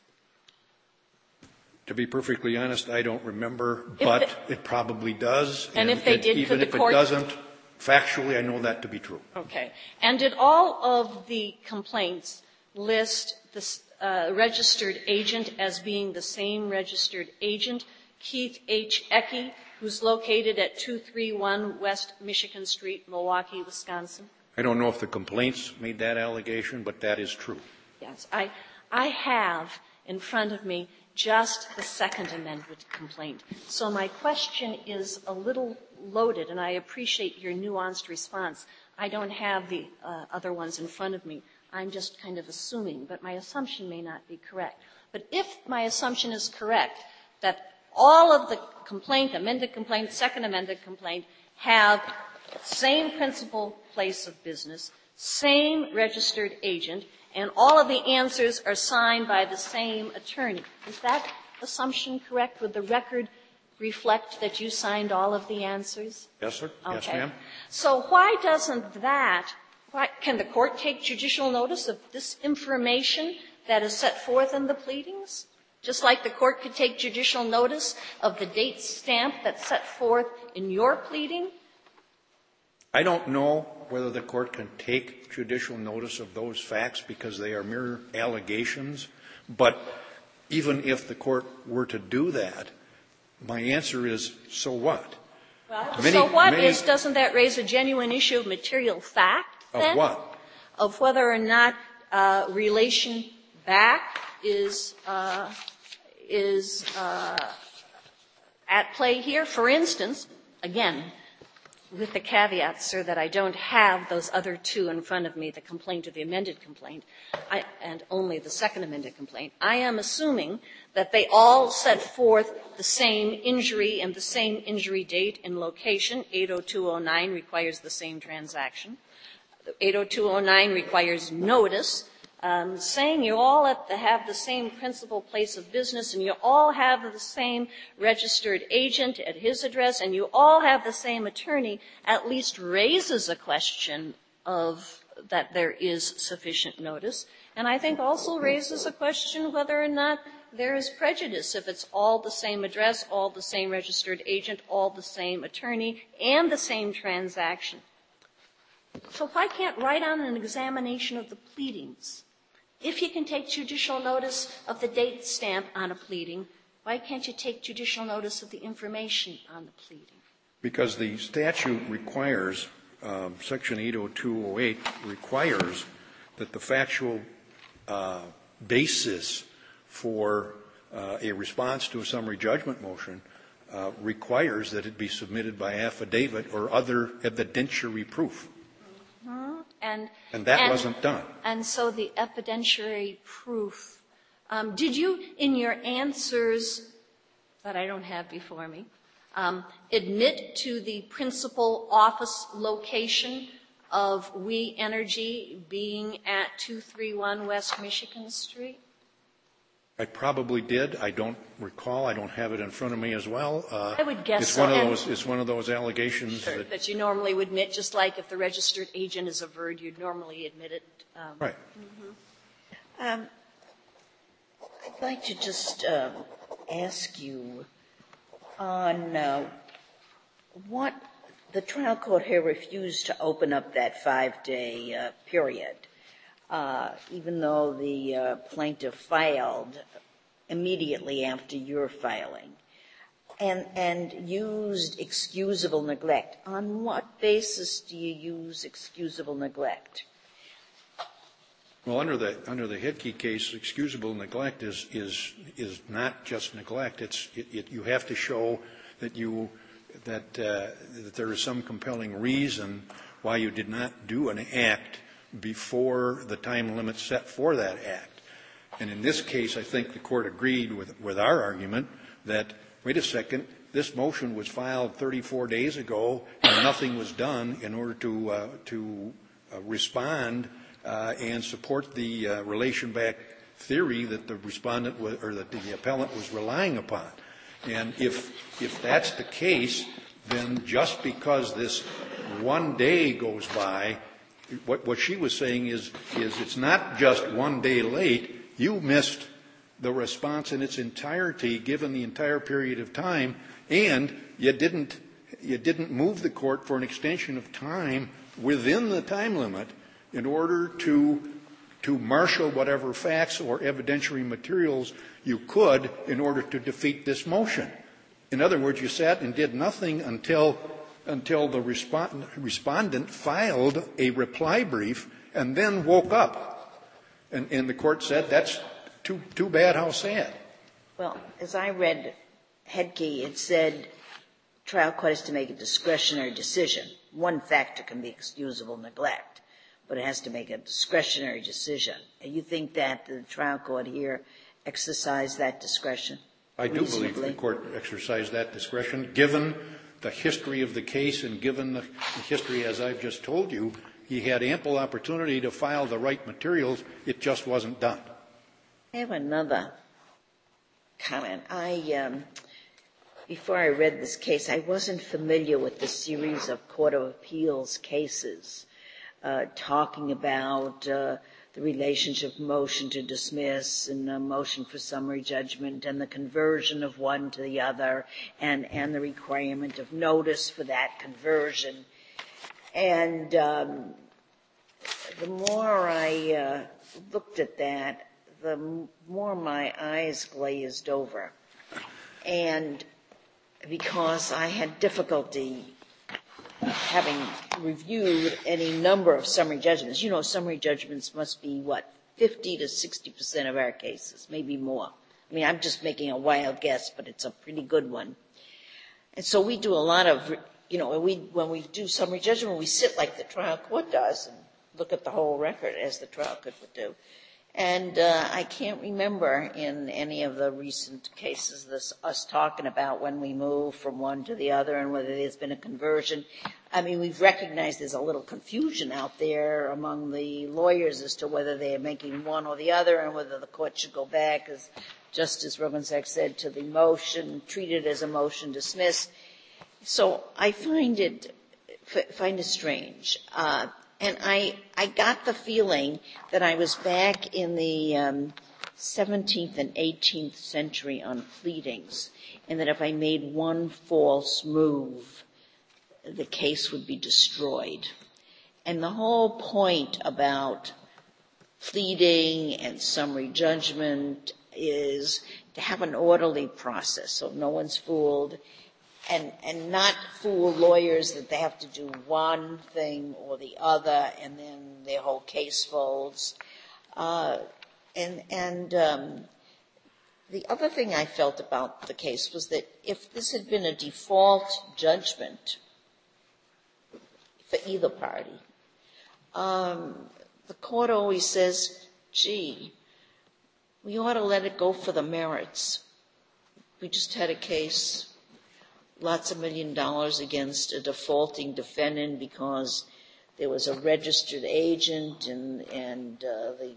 To be perfectly honest, I don't remember, but they, it probably does. And, and if they it, did, even could the if court... it doesn't, factually, I know that to be true. Okay. And did all of the complaints list the uh, registered agent as being the same registered agent, Keith H. Ecke, who's located at two thirty-one West Michigan Street, Milwaukee, Wisconsin? I don't know if the complaints made that allegation, but that is true. Yes. I, I have in front of me just the second amended complaint. So my question is a little loaded, and I appreciate your nuanced response. I don't have the uh, other ones in front of me. I'm just kind of assuming, but my assumption may not be correct. But if my assumption is correct, that all of the complaint, amended complaint, second amended complaint, have same principal place of business, same registered agent, and all of the answers are signed by the same attorney. Is that assumption correct? Would the record reflect that you signed all of the answers? Yes, sir. Okay. Yes, ma'am. So why doesn't that, why, can the court take judicial notice of this information that is set forth in the pleadings? Just like the court could take judicial notice of the date stamp that's set forth in your pleading? I don't know whether the court can take judicial notice of those facts because they are mere allegations. But even if the court were to do that, my answer is, so what? Well, many, so what many, is, doesn't that raise a genuine issue of material fact, then? Of what? Of whether or not uh, relation back is, uh, is uh, at play here. For instance, again, with the caveat, sir, that I don't have those other two in front of me, the complaint or the amended complaint, I, and only the second amended complaint, I am assuming that they all set forth the same injury and the same injury date and location. eight oh two oh nine requires the same transaction. eight oh two oh nine requires notice, um, saying you all have, to have the same principal place of business, and you all have the same registered agent at his address, and you all have the same attorney, at least raises a question of that there is sufficient notice, and I think also raises a question whether or not there is prejudice if it's all the same address, all the same registered agent, all the same attorney, and the same transaction. So if I can't write on an examination of the pleadings, if you can take judicial notice of the date stamp on a pleading, why can't you take judicial notice of the information on the pleading? Because the statute requires, um, Section eight oh two oh eight requires that the factual uh, basis for uh, a response to a summary judgment motion uh, requires that it be submitted by affidavit or other evidentiary proof. Mm-hmm. And, and that and, wasn't done. And so the evidentiary proof, um, did you, in your answers that I don't have before me, um, admit to the principal office location of We Energy being at two thirty-one West Michigan Street? I probably did. I don't recall. I don't have it in front of me as well. Uh, I would guess it's so. One of and those, it's one of those allegations sure, that, that you normally would admit, just like if the registered agent is averred, you'd normally admit it. Um, right. Mm-hmm. Um, I'd like to just uh, ask you on uh, what the trial court here refused to open up that five-day uh, period. Uh, even though the uh, plaintiff filed immediately after your filing, and, and used excusable neglect. On what basis do you use excusable neglect? Well, under the under the Hidke case, excusable neglect is is is not just neglect. It's it, it, you have to show that you that uh, that there is some compelling reason why you did not do an act before the time limit set for that act. And in this case, I think the court agreed with, with our argument that, wait a second, this motion was filed thirty-four days ago and nothing was done in order to, uh, to uh, respond uh, and support the uh, relation back theory that the respondent was, or that the appellant was relying upon. And if, if that's the case, then just because this one day goes by, What, what she was saying is, is it's not just one day late. You missed the response in its entirety, given the entire period of time, and you didn't, you didn't move the court for an extension of time within the time limit in order to, to marshal whatever facts or evidentiary materials you could in order to defeat this motion. In other words, you sat and did nothing until until the respond, respondent filed a reply brief and then woke up. And, and the court said, that's too, too bad, how sad. Well, as I read Hidke, it said trial court is to make a discretionary decision. One factor can be excusable neglect, but it has to make a discretionary decision. And you think that the trial court here exercised that discretion? I do reasonably? believe the court exercised that discretion, given the history of the case and given the history, as I've just told you. He had ample opportunity to file the right materials. It just wasn't done. I have another comment. I, um, before I read this case, I wasn't familiar with the series of Court of Appeals cases uh, talking about uh, the relationship motion to dismiss and a motion for summary judgment and the conversion of one to the other and, and the requirement of notice for that conversion. And um, the more I uh, looked at that, the more my eyes glazed over. And because I had difficulty having reviewed any number of summary judgments. You know, summary judgments must be, what, fifty to sixty percent of our cases, maybe more. I mean, I'm just making a wild guess, but it's a pretty good one. And so we do a lot of, you know, we, when we do summary judgment, we sit like the trial court does and look at the whole record as the trial court would do. And uh, I can't remember in any of the recent cases this us talking about when we move from one to the other and whether there's been a conversion. I mean, we've recognized there's a little confusion out there among the lawyers as to whether they're making one or the other and whether the court should go back, as Justice Rubinsack said, to the motion, treat it as a motion dismissed. So I find it find it strange. Uh, And I, I got the feeling that I was back in the um, seventeenth and eighteenth century on pleadings, and that if I made one false move, the case would be destroyed. And the whole point about pleading and summary judgment is to have an orderly process so no one's fooled, and, and not fool lawyers that they have to do one thing or the other and then their whole case folds. Uh, and and um, the other thing I felt about the case was that if this had been a default judgment for either party, um, the court always says, gee, we ought to let it go for the merits. We just had a case, lots of million dollars against a defaulting defendant because there was a registered agent and, and uh, the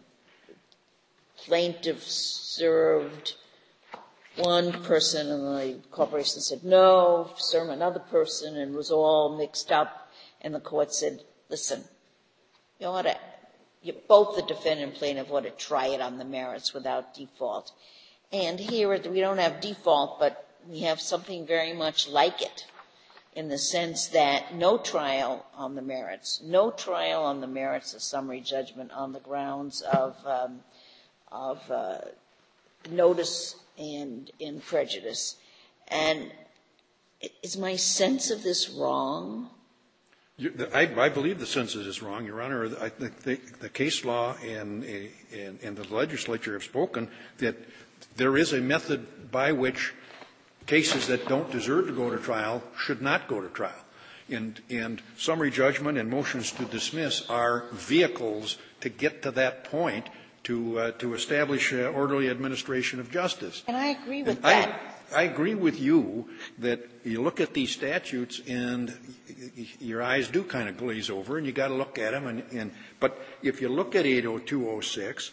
plaintiff served one person and the corporation said, no, serve another person, and it was all mixed up. And the court said, listen, you ought to, you, both the defendant and plaintiff ought to try it on the merits without default. And here we don't have default, but we have something very much like it, in the sense that no trial on the merits, no trial on the merits of summary judgment on the grounds of um, of uh, notice and in prejudice. And is my sense of this wrong? You, I, I believe the sense of this is wrong, Your Honor. I think the, the case law and, and, and the legislature have spoken that there is a method by which cases that don't deserve to go to trial should not go to trial. And, and summary judgment and motions to dismiss are vehicles to get to that point to, uh, to establish uh, orderly administration of justice. And I agree with and that. I, I agree with you that you look at these statutes and your eyes do kind of glaze over, and you got to look at them. And, and, but if you look at eight oh two oh six,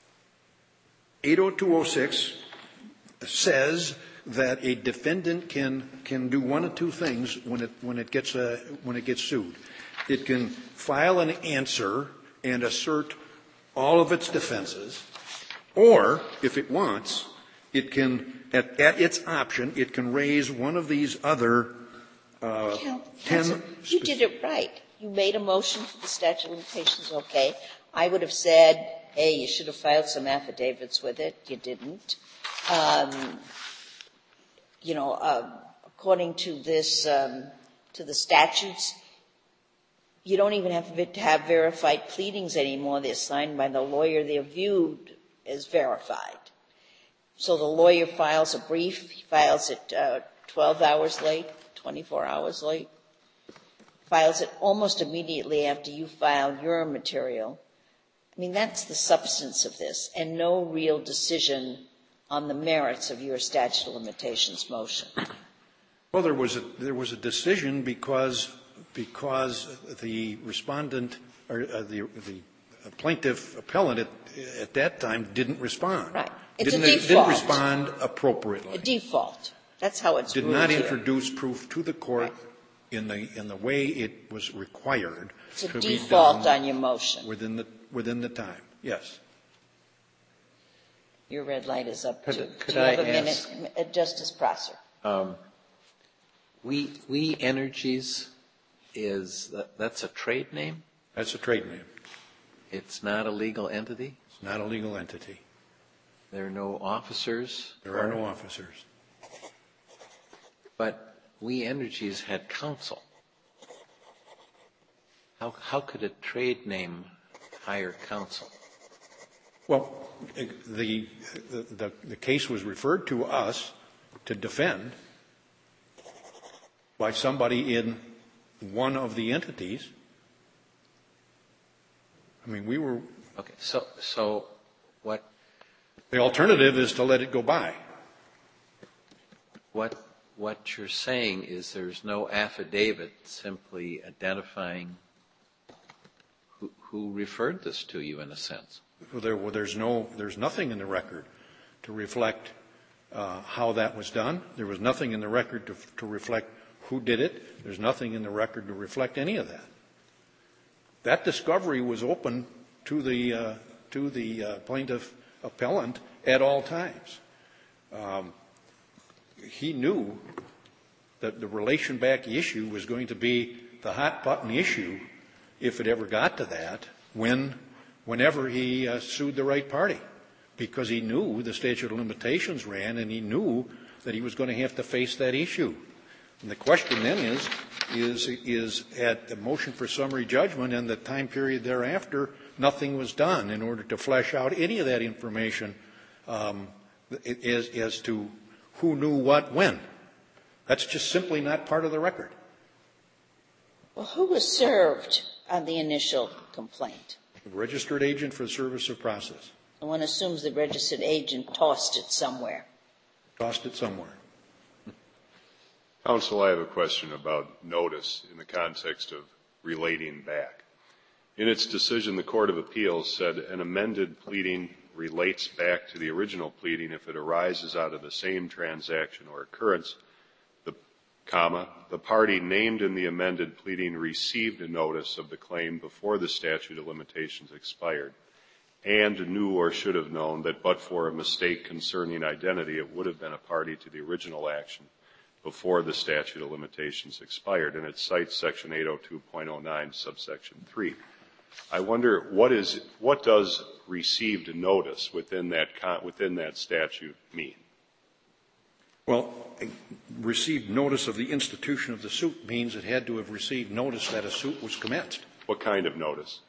eight oh two oh six says that a defendant can can do one of two things when it when it gets uh, when it gets sued. It can file an answer and assert all of its defenses, or if it wants, it can at, at its option it can raise one of these other uh, ten. You did it right. You made a motion for the statute of limitations. Okay, I would have said, hey, you should have filed some affidavits with it. You didn't. Um, you know, uh, according to this, um, to the statutes, you don't even have to have verified pleadings anymore. They're signed by the lawyer. They're viewed as verified. So the lawyer files a brief. He files it uh, twelve hours late, twenty-four hours late. Files it almost immediately after you filed your material. I mean, that's the substance of this, and no real decision on the merits of your statute of limitations motion. Well, there was a, there was a decision because because the respondent or uh, the the plaintiff appellant at, at that time didn't respond. Right. It's didn't, a default. Didn't respond appropriately. A default. That's how it's Did ruled not here. introduce proof to the court Right. in the in the way it was required It's a to default be done on your motion. within the within the time. Yes. Your red light is up. Could- too. could Do you have I a minute? ask- Uh, Justice Prosser. Um, we we Energies is that, that's a trade name. That's a trade name. It's not a legal entity. It's not a legal entity. There are no officers. There are no officers. But We Energies had counsel. How how could a trade name hire counsel? Well, the, the, the case was referred to us to defend by somebody in one of the entities. I mean, we were... Okay, so, so what, The alternative is to let it go by. what, what you're saying is there's no affidavit simply identifying who, who referred this to you in a sense. Well, there, well, there's no, there's nothing in the record to reflect uh, how that was done. There was nothing in the record to, to reflect who did it. There's nothing in the record to reflect any of that. That discovery was open to the uh, to the uh, plaintiff appellant at all times. Um, he knew that the relation back issue was going to be the hot button issue, if it ever got to that, when whenever he uh, sued the right party, because he knew the statute of limitations ran, and he knew that he was going to have to face that issue. And the question then is, is, is at the motion for summary judgment and the time period thereafter, nothing was done in order to flesh out any of that information um, as, as to who knew what when. That's just simply not part of the record. Well, who was served on the initial complaint? The registered agent for the service of process. One assumes the registered agent tossed it somewhere. Tossed it somewhere. Counsel, I have a question about notice in the context of relating back. In its decision, the Court of Appeals said an amended pleading relates back to the original pleading if it arises out of the same transaction or occurrence, the comma, the party named in the amended pleading received a notice of the claim before the statute of limitations expired and knew or should have known that but for a mistake concerning identity, it would have been a party to the original action before the statute of limitations expired, and it cites section eight oh two point oh nine subsection three. I wonder what is what does received notice within that within that statute mean? Well, received notice of the institution of the suit means it had to have received notice that a suit was commenced. What kind of notice?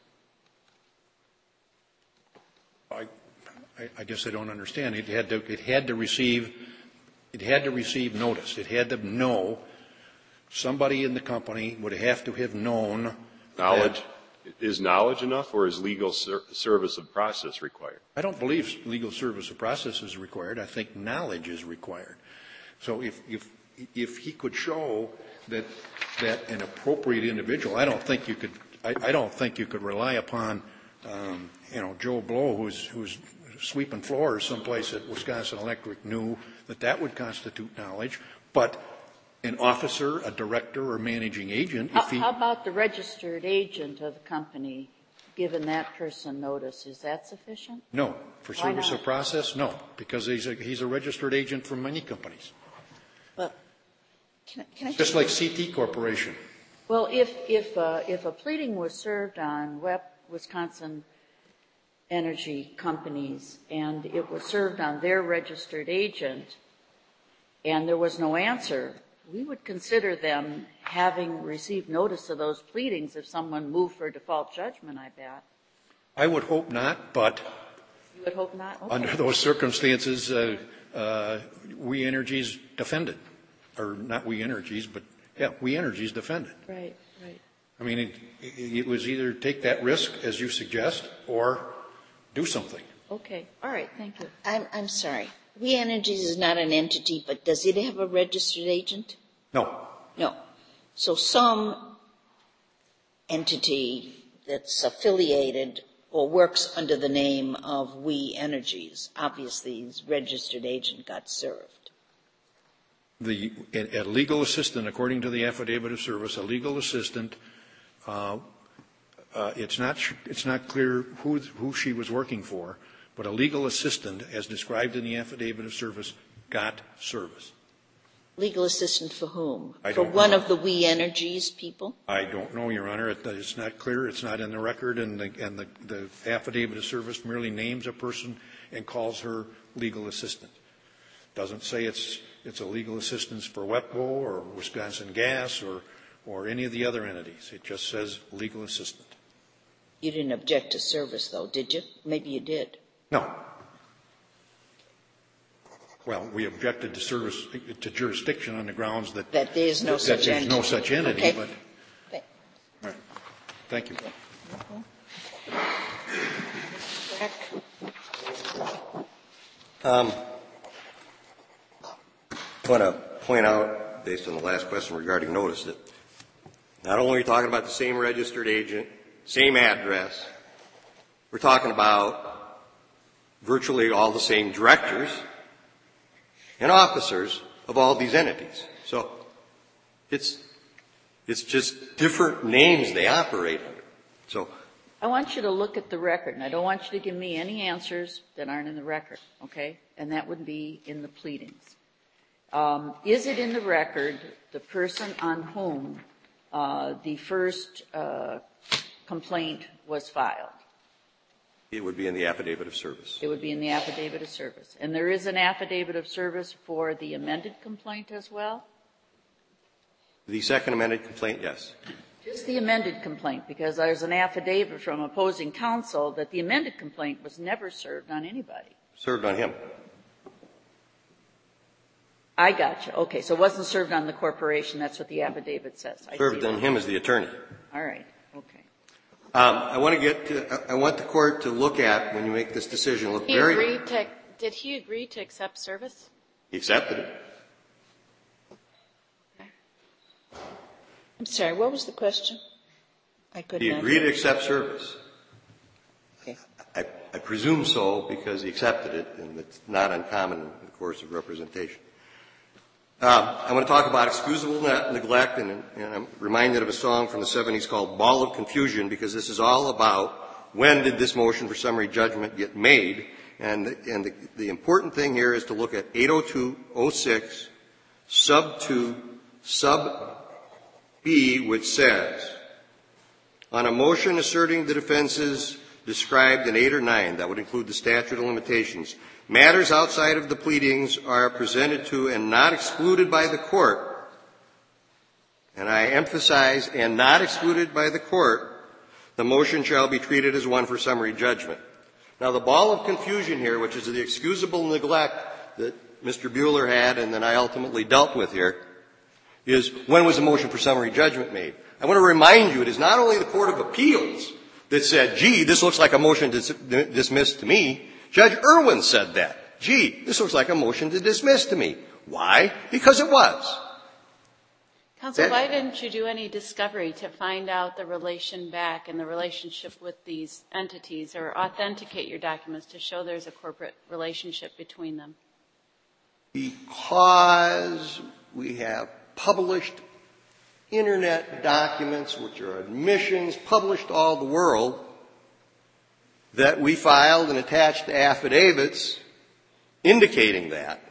I, I, I guess I don't understand. It had to it had to receive It had to receive notice. It had to know. Somebody in the company would have to have known. Knowledge. Is knowledge enough, or is legal ser- service of process required? I don't believe legal service of process is required. I think knowledge is required. So if if if he could show that that an appropriate individual, I don't think you could. I, I don't think you could rely upon, um, you know, Joe Blow, who's who's sweeping floors someplace at Wisconsin Electric, knew that that would constitute knowledge, but an officer, a director, or managing agent, How, if he... how about the registered agent of the company, given that person notice? Is that sufficient? No. For Why service not? of process, no, because he's a, he's a registered agent for many companies. But can, I- can I Just like C T Corporation. Well, if, if, uh, if a pleading was served on Web, Wisconsin energy companies and it was served on their registered agent and there was no answer, we would consider them having received notice of those pleadings if someone moved for default judgment, I bet. I would hope not, but You would hope not? Okay. under those circumstances, uh, uh, We Energies defended. Or not We Energies, but, yeah, We Energies defended. Right, right. I mean, it, it was either take that risk, as you suggest, or do something. Okay. All right. Thank you. I'm, I'm sorry. We Energies is not an entity, but does it have a registered agent? No. No. So some entity that's affiliated or works under the name of We Energies, obviously his registered agent got served. The, a, a legal assistant, according to the affidavit of service, a legal assistant, uh, uh, it's not, it's not clear who, who she was working for, but a legal assistant, as described in the affidavit of service, got service. Legal assistant for whom? I for don't one know. of the We Energies people? I don't know, Your Honor. It, it's not clear. It's not in the record, and the, and the, the affidavit of service merely names a person and calls her legal assistant. Doesn't say it's it's a legal assistance for WEPCO or Wisconsin Gas or or any of the other entities. It just says legal assistant. You didn't object to service, though, did you? Maybe you did. No. Well, we objected to service, to jurisdiction on the grounds that. That there is no that such there's entity. no such entity, Okay. but. Thank- All right. Thank you. Um, I want to point out, based on the last question regarding notice, that not only are we talking about the same registered agent, same address, we're talking about virtually all the same directors and officers of all these entities. So it's it's just different names they operate under. So I want you to look at the record, and I don't want you to give me any answers that aren't in the record, okay? And that would be in the pleadings. Um, is it in the record the person on whom uh, the first uh, complaint was filed? it would be in the affidavit of service. It would be in the affidavit of service. And there is an affidavit of service for the amended complaint as well? The second amended complaint, yes. Just the amended complaint, because there's an affidavit from opposing counsel that the amended complaint was never served on anybody. Served on him. I got you. Okay, so it wasn't served on the corporation. That's what the affidavit says. I Served see on that. him as the attorney. All right. Okay. Um, I want to get to, I want the court to look at, when you make this decision, look He very... agreed to, did he agree to accept service? He accepted it. I'm sorry, what was the question? I couldn't. He agreed to accept service. Okay. I, I presume so because he accepted it, and it's not uncommon in the course of representation. Um, I want to talk about excusable ne- neglect, and, and I'm reminded of a song from the seventies called Ball of Confusion, because this is all about when did this motion for summary judgment get made. And, and the, the important thing here is to look at eight oh two oh six, sub two, sub B, which says, on a motion asserting the defenses described in eight or nine, that would include the statute of limitations, matters outside of the pleadings are presented to and not excluded by the court, and I emphasize, and not excluded by the court, the motion shall be treated as one for summary judgment. Now, the ball of confusion here, which is the excusable neglect that Mister Buehler had and that I ultimately dealt with here, is when was the motion for summary judgment made? I want to remind you, it is not only the Court of Appeals that said, gee, this looks like a motion to dismiss to me. Judge Irwin said that. Gee, this looks like a motion to dismiss to me. Why? Because it was. Counsel, That- why didn't you do any discovery to find out the relation back and the relationship with these entities, or authenticate your documents to show there's a corporate relationship between them? Because we have published Internet documents, which are admissions, published all the world, that we filed and attached affidavits indicating that.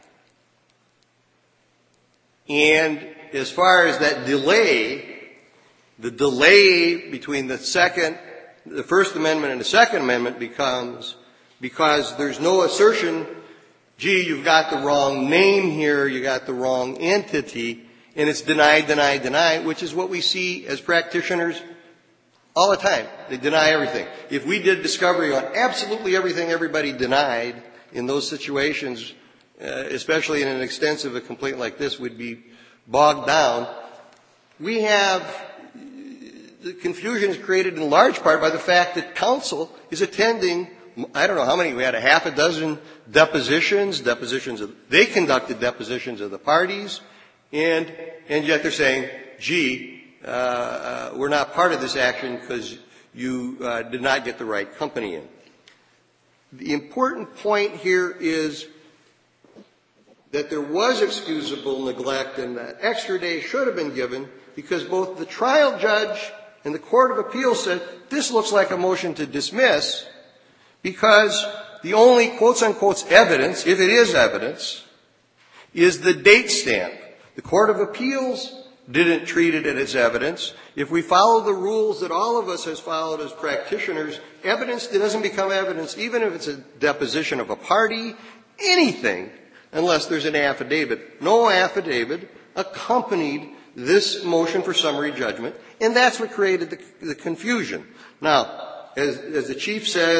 And as far as that delay, the delay between the second, the First Amendment and the Second Amendment becomes because there's no assertion, gee, you've got the wrong name here, you got the wrong entity, and it's denied, denied, denied, which is what we see as practitioners all the time. They deny everything. If we did discovery on absolutely everything everybody denied in those situations, uh, especially in an extensive a complaint like this, we'd be bogged down. We have, the confusion is created in large part by the fact that counsel is attending, I don't know how many, we had a half a dozen depositions, depositions of, they conducted depositions of the parties, and, and yet they're saying, gee, uh, uh, we're not part of this action because you uh, did not get the right company in. The important point here is that there was excusable neglect and that extra day should have been given because both the trial judge and the Court of Appeals said this looks like a motion to dismiss because the only quotes unquote evidence, if it is evidence, is the date stamp. The Court of Appeals didn't treat it as evidence. If we follow the rules that all of us has followed as practitioners, evidence doesn't become evidence, even if it's a deposition of a party, anything, unless there's an affidavit. No affidavit accompanied this motion for summary judgment, and that's what created the, the confusion. Now, as, as the Chief says,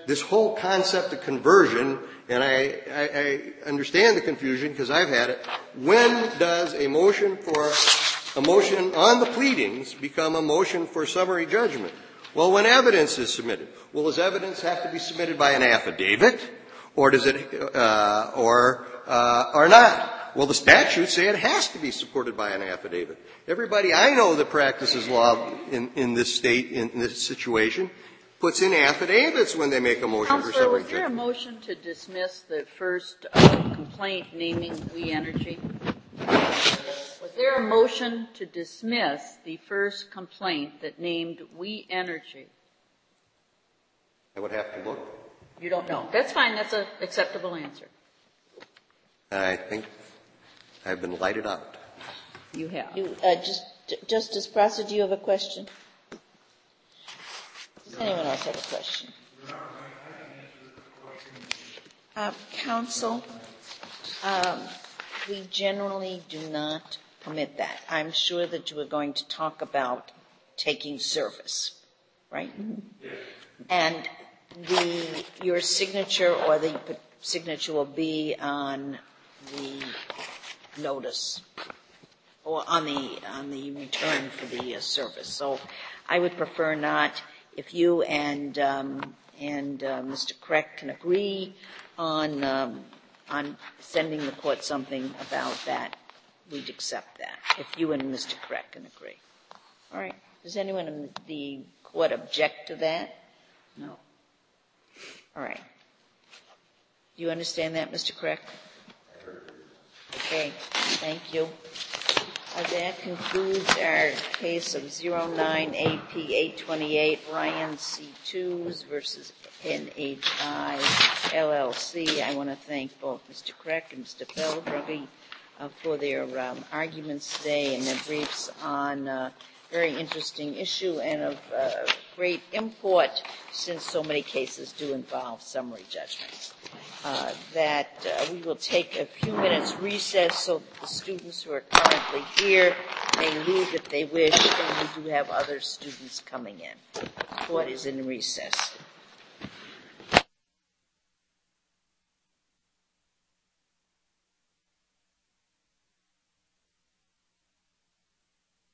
this whole concept of conversion, and I, I, I understand the confusion because I've had it, when does a motion for a motion on the pleadings become a motion for summary judgment? Well, when evidence is submitted. Well, does evidence have to be submitted by an affidavit, or does it, uh, or, uh, or not? Well, the statutes say it has to be supported by an affidavit. Everybody I know that practices law in, in this state, in this situation, puts in affidavits when they make a motion Counselor, for summary was there a judgment. motion to dismiss the first uh, complaint naming We Energy? Was there a motion to dismiss the first complaint that named We Energy? I would have to look. You don't know. That's fine. That's an acceptable answer. I think I've been lighted out. You have. You, uh, just, Justice Prosser, do you have a question? Does anyone else have a question? Uh, counsel, um, we generally do not permit that. I'm sure that you are going to talk about taking service, right? Yes. And the your signature or the signature will be on the notice or on the on the return for the uh, service. So I would prefer not. If you and um, and uh, Mister Kreck can agree on um, on sending the court something about that, we'd accept that. If you and Mister Kreck can agree. All right. Does anyone in the court object to that? No. All right. Do you understand that, Mister Kreck? Okay. Thank you. Uh, that concludes our case of zero nine A P eight twenty-eight Ryan C. Twos versus N H I L L C. I want to thank both Mister Kreck and Mister Feldrugge uh, for their um, arguments today and their briefs on a very interesting issue and of uh, great import since so many cases do involve summary judgments. Uh, that uh, we will take a few minutes recess so that the students who are currently here may leave if they wish, and we do have other students coming in. The court is in recess.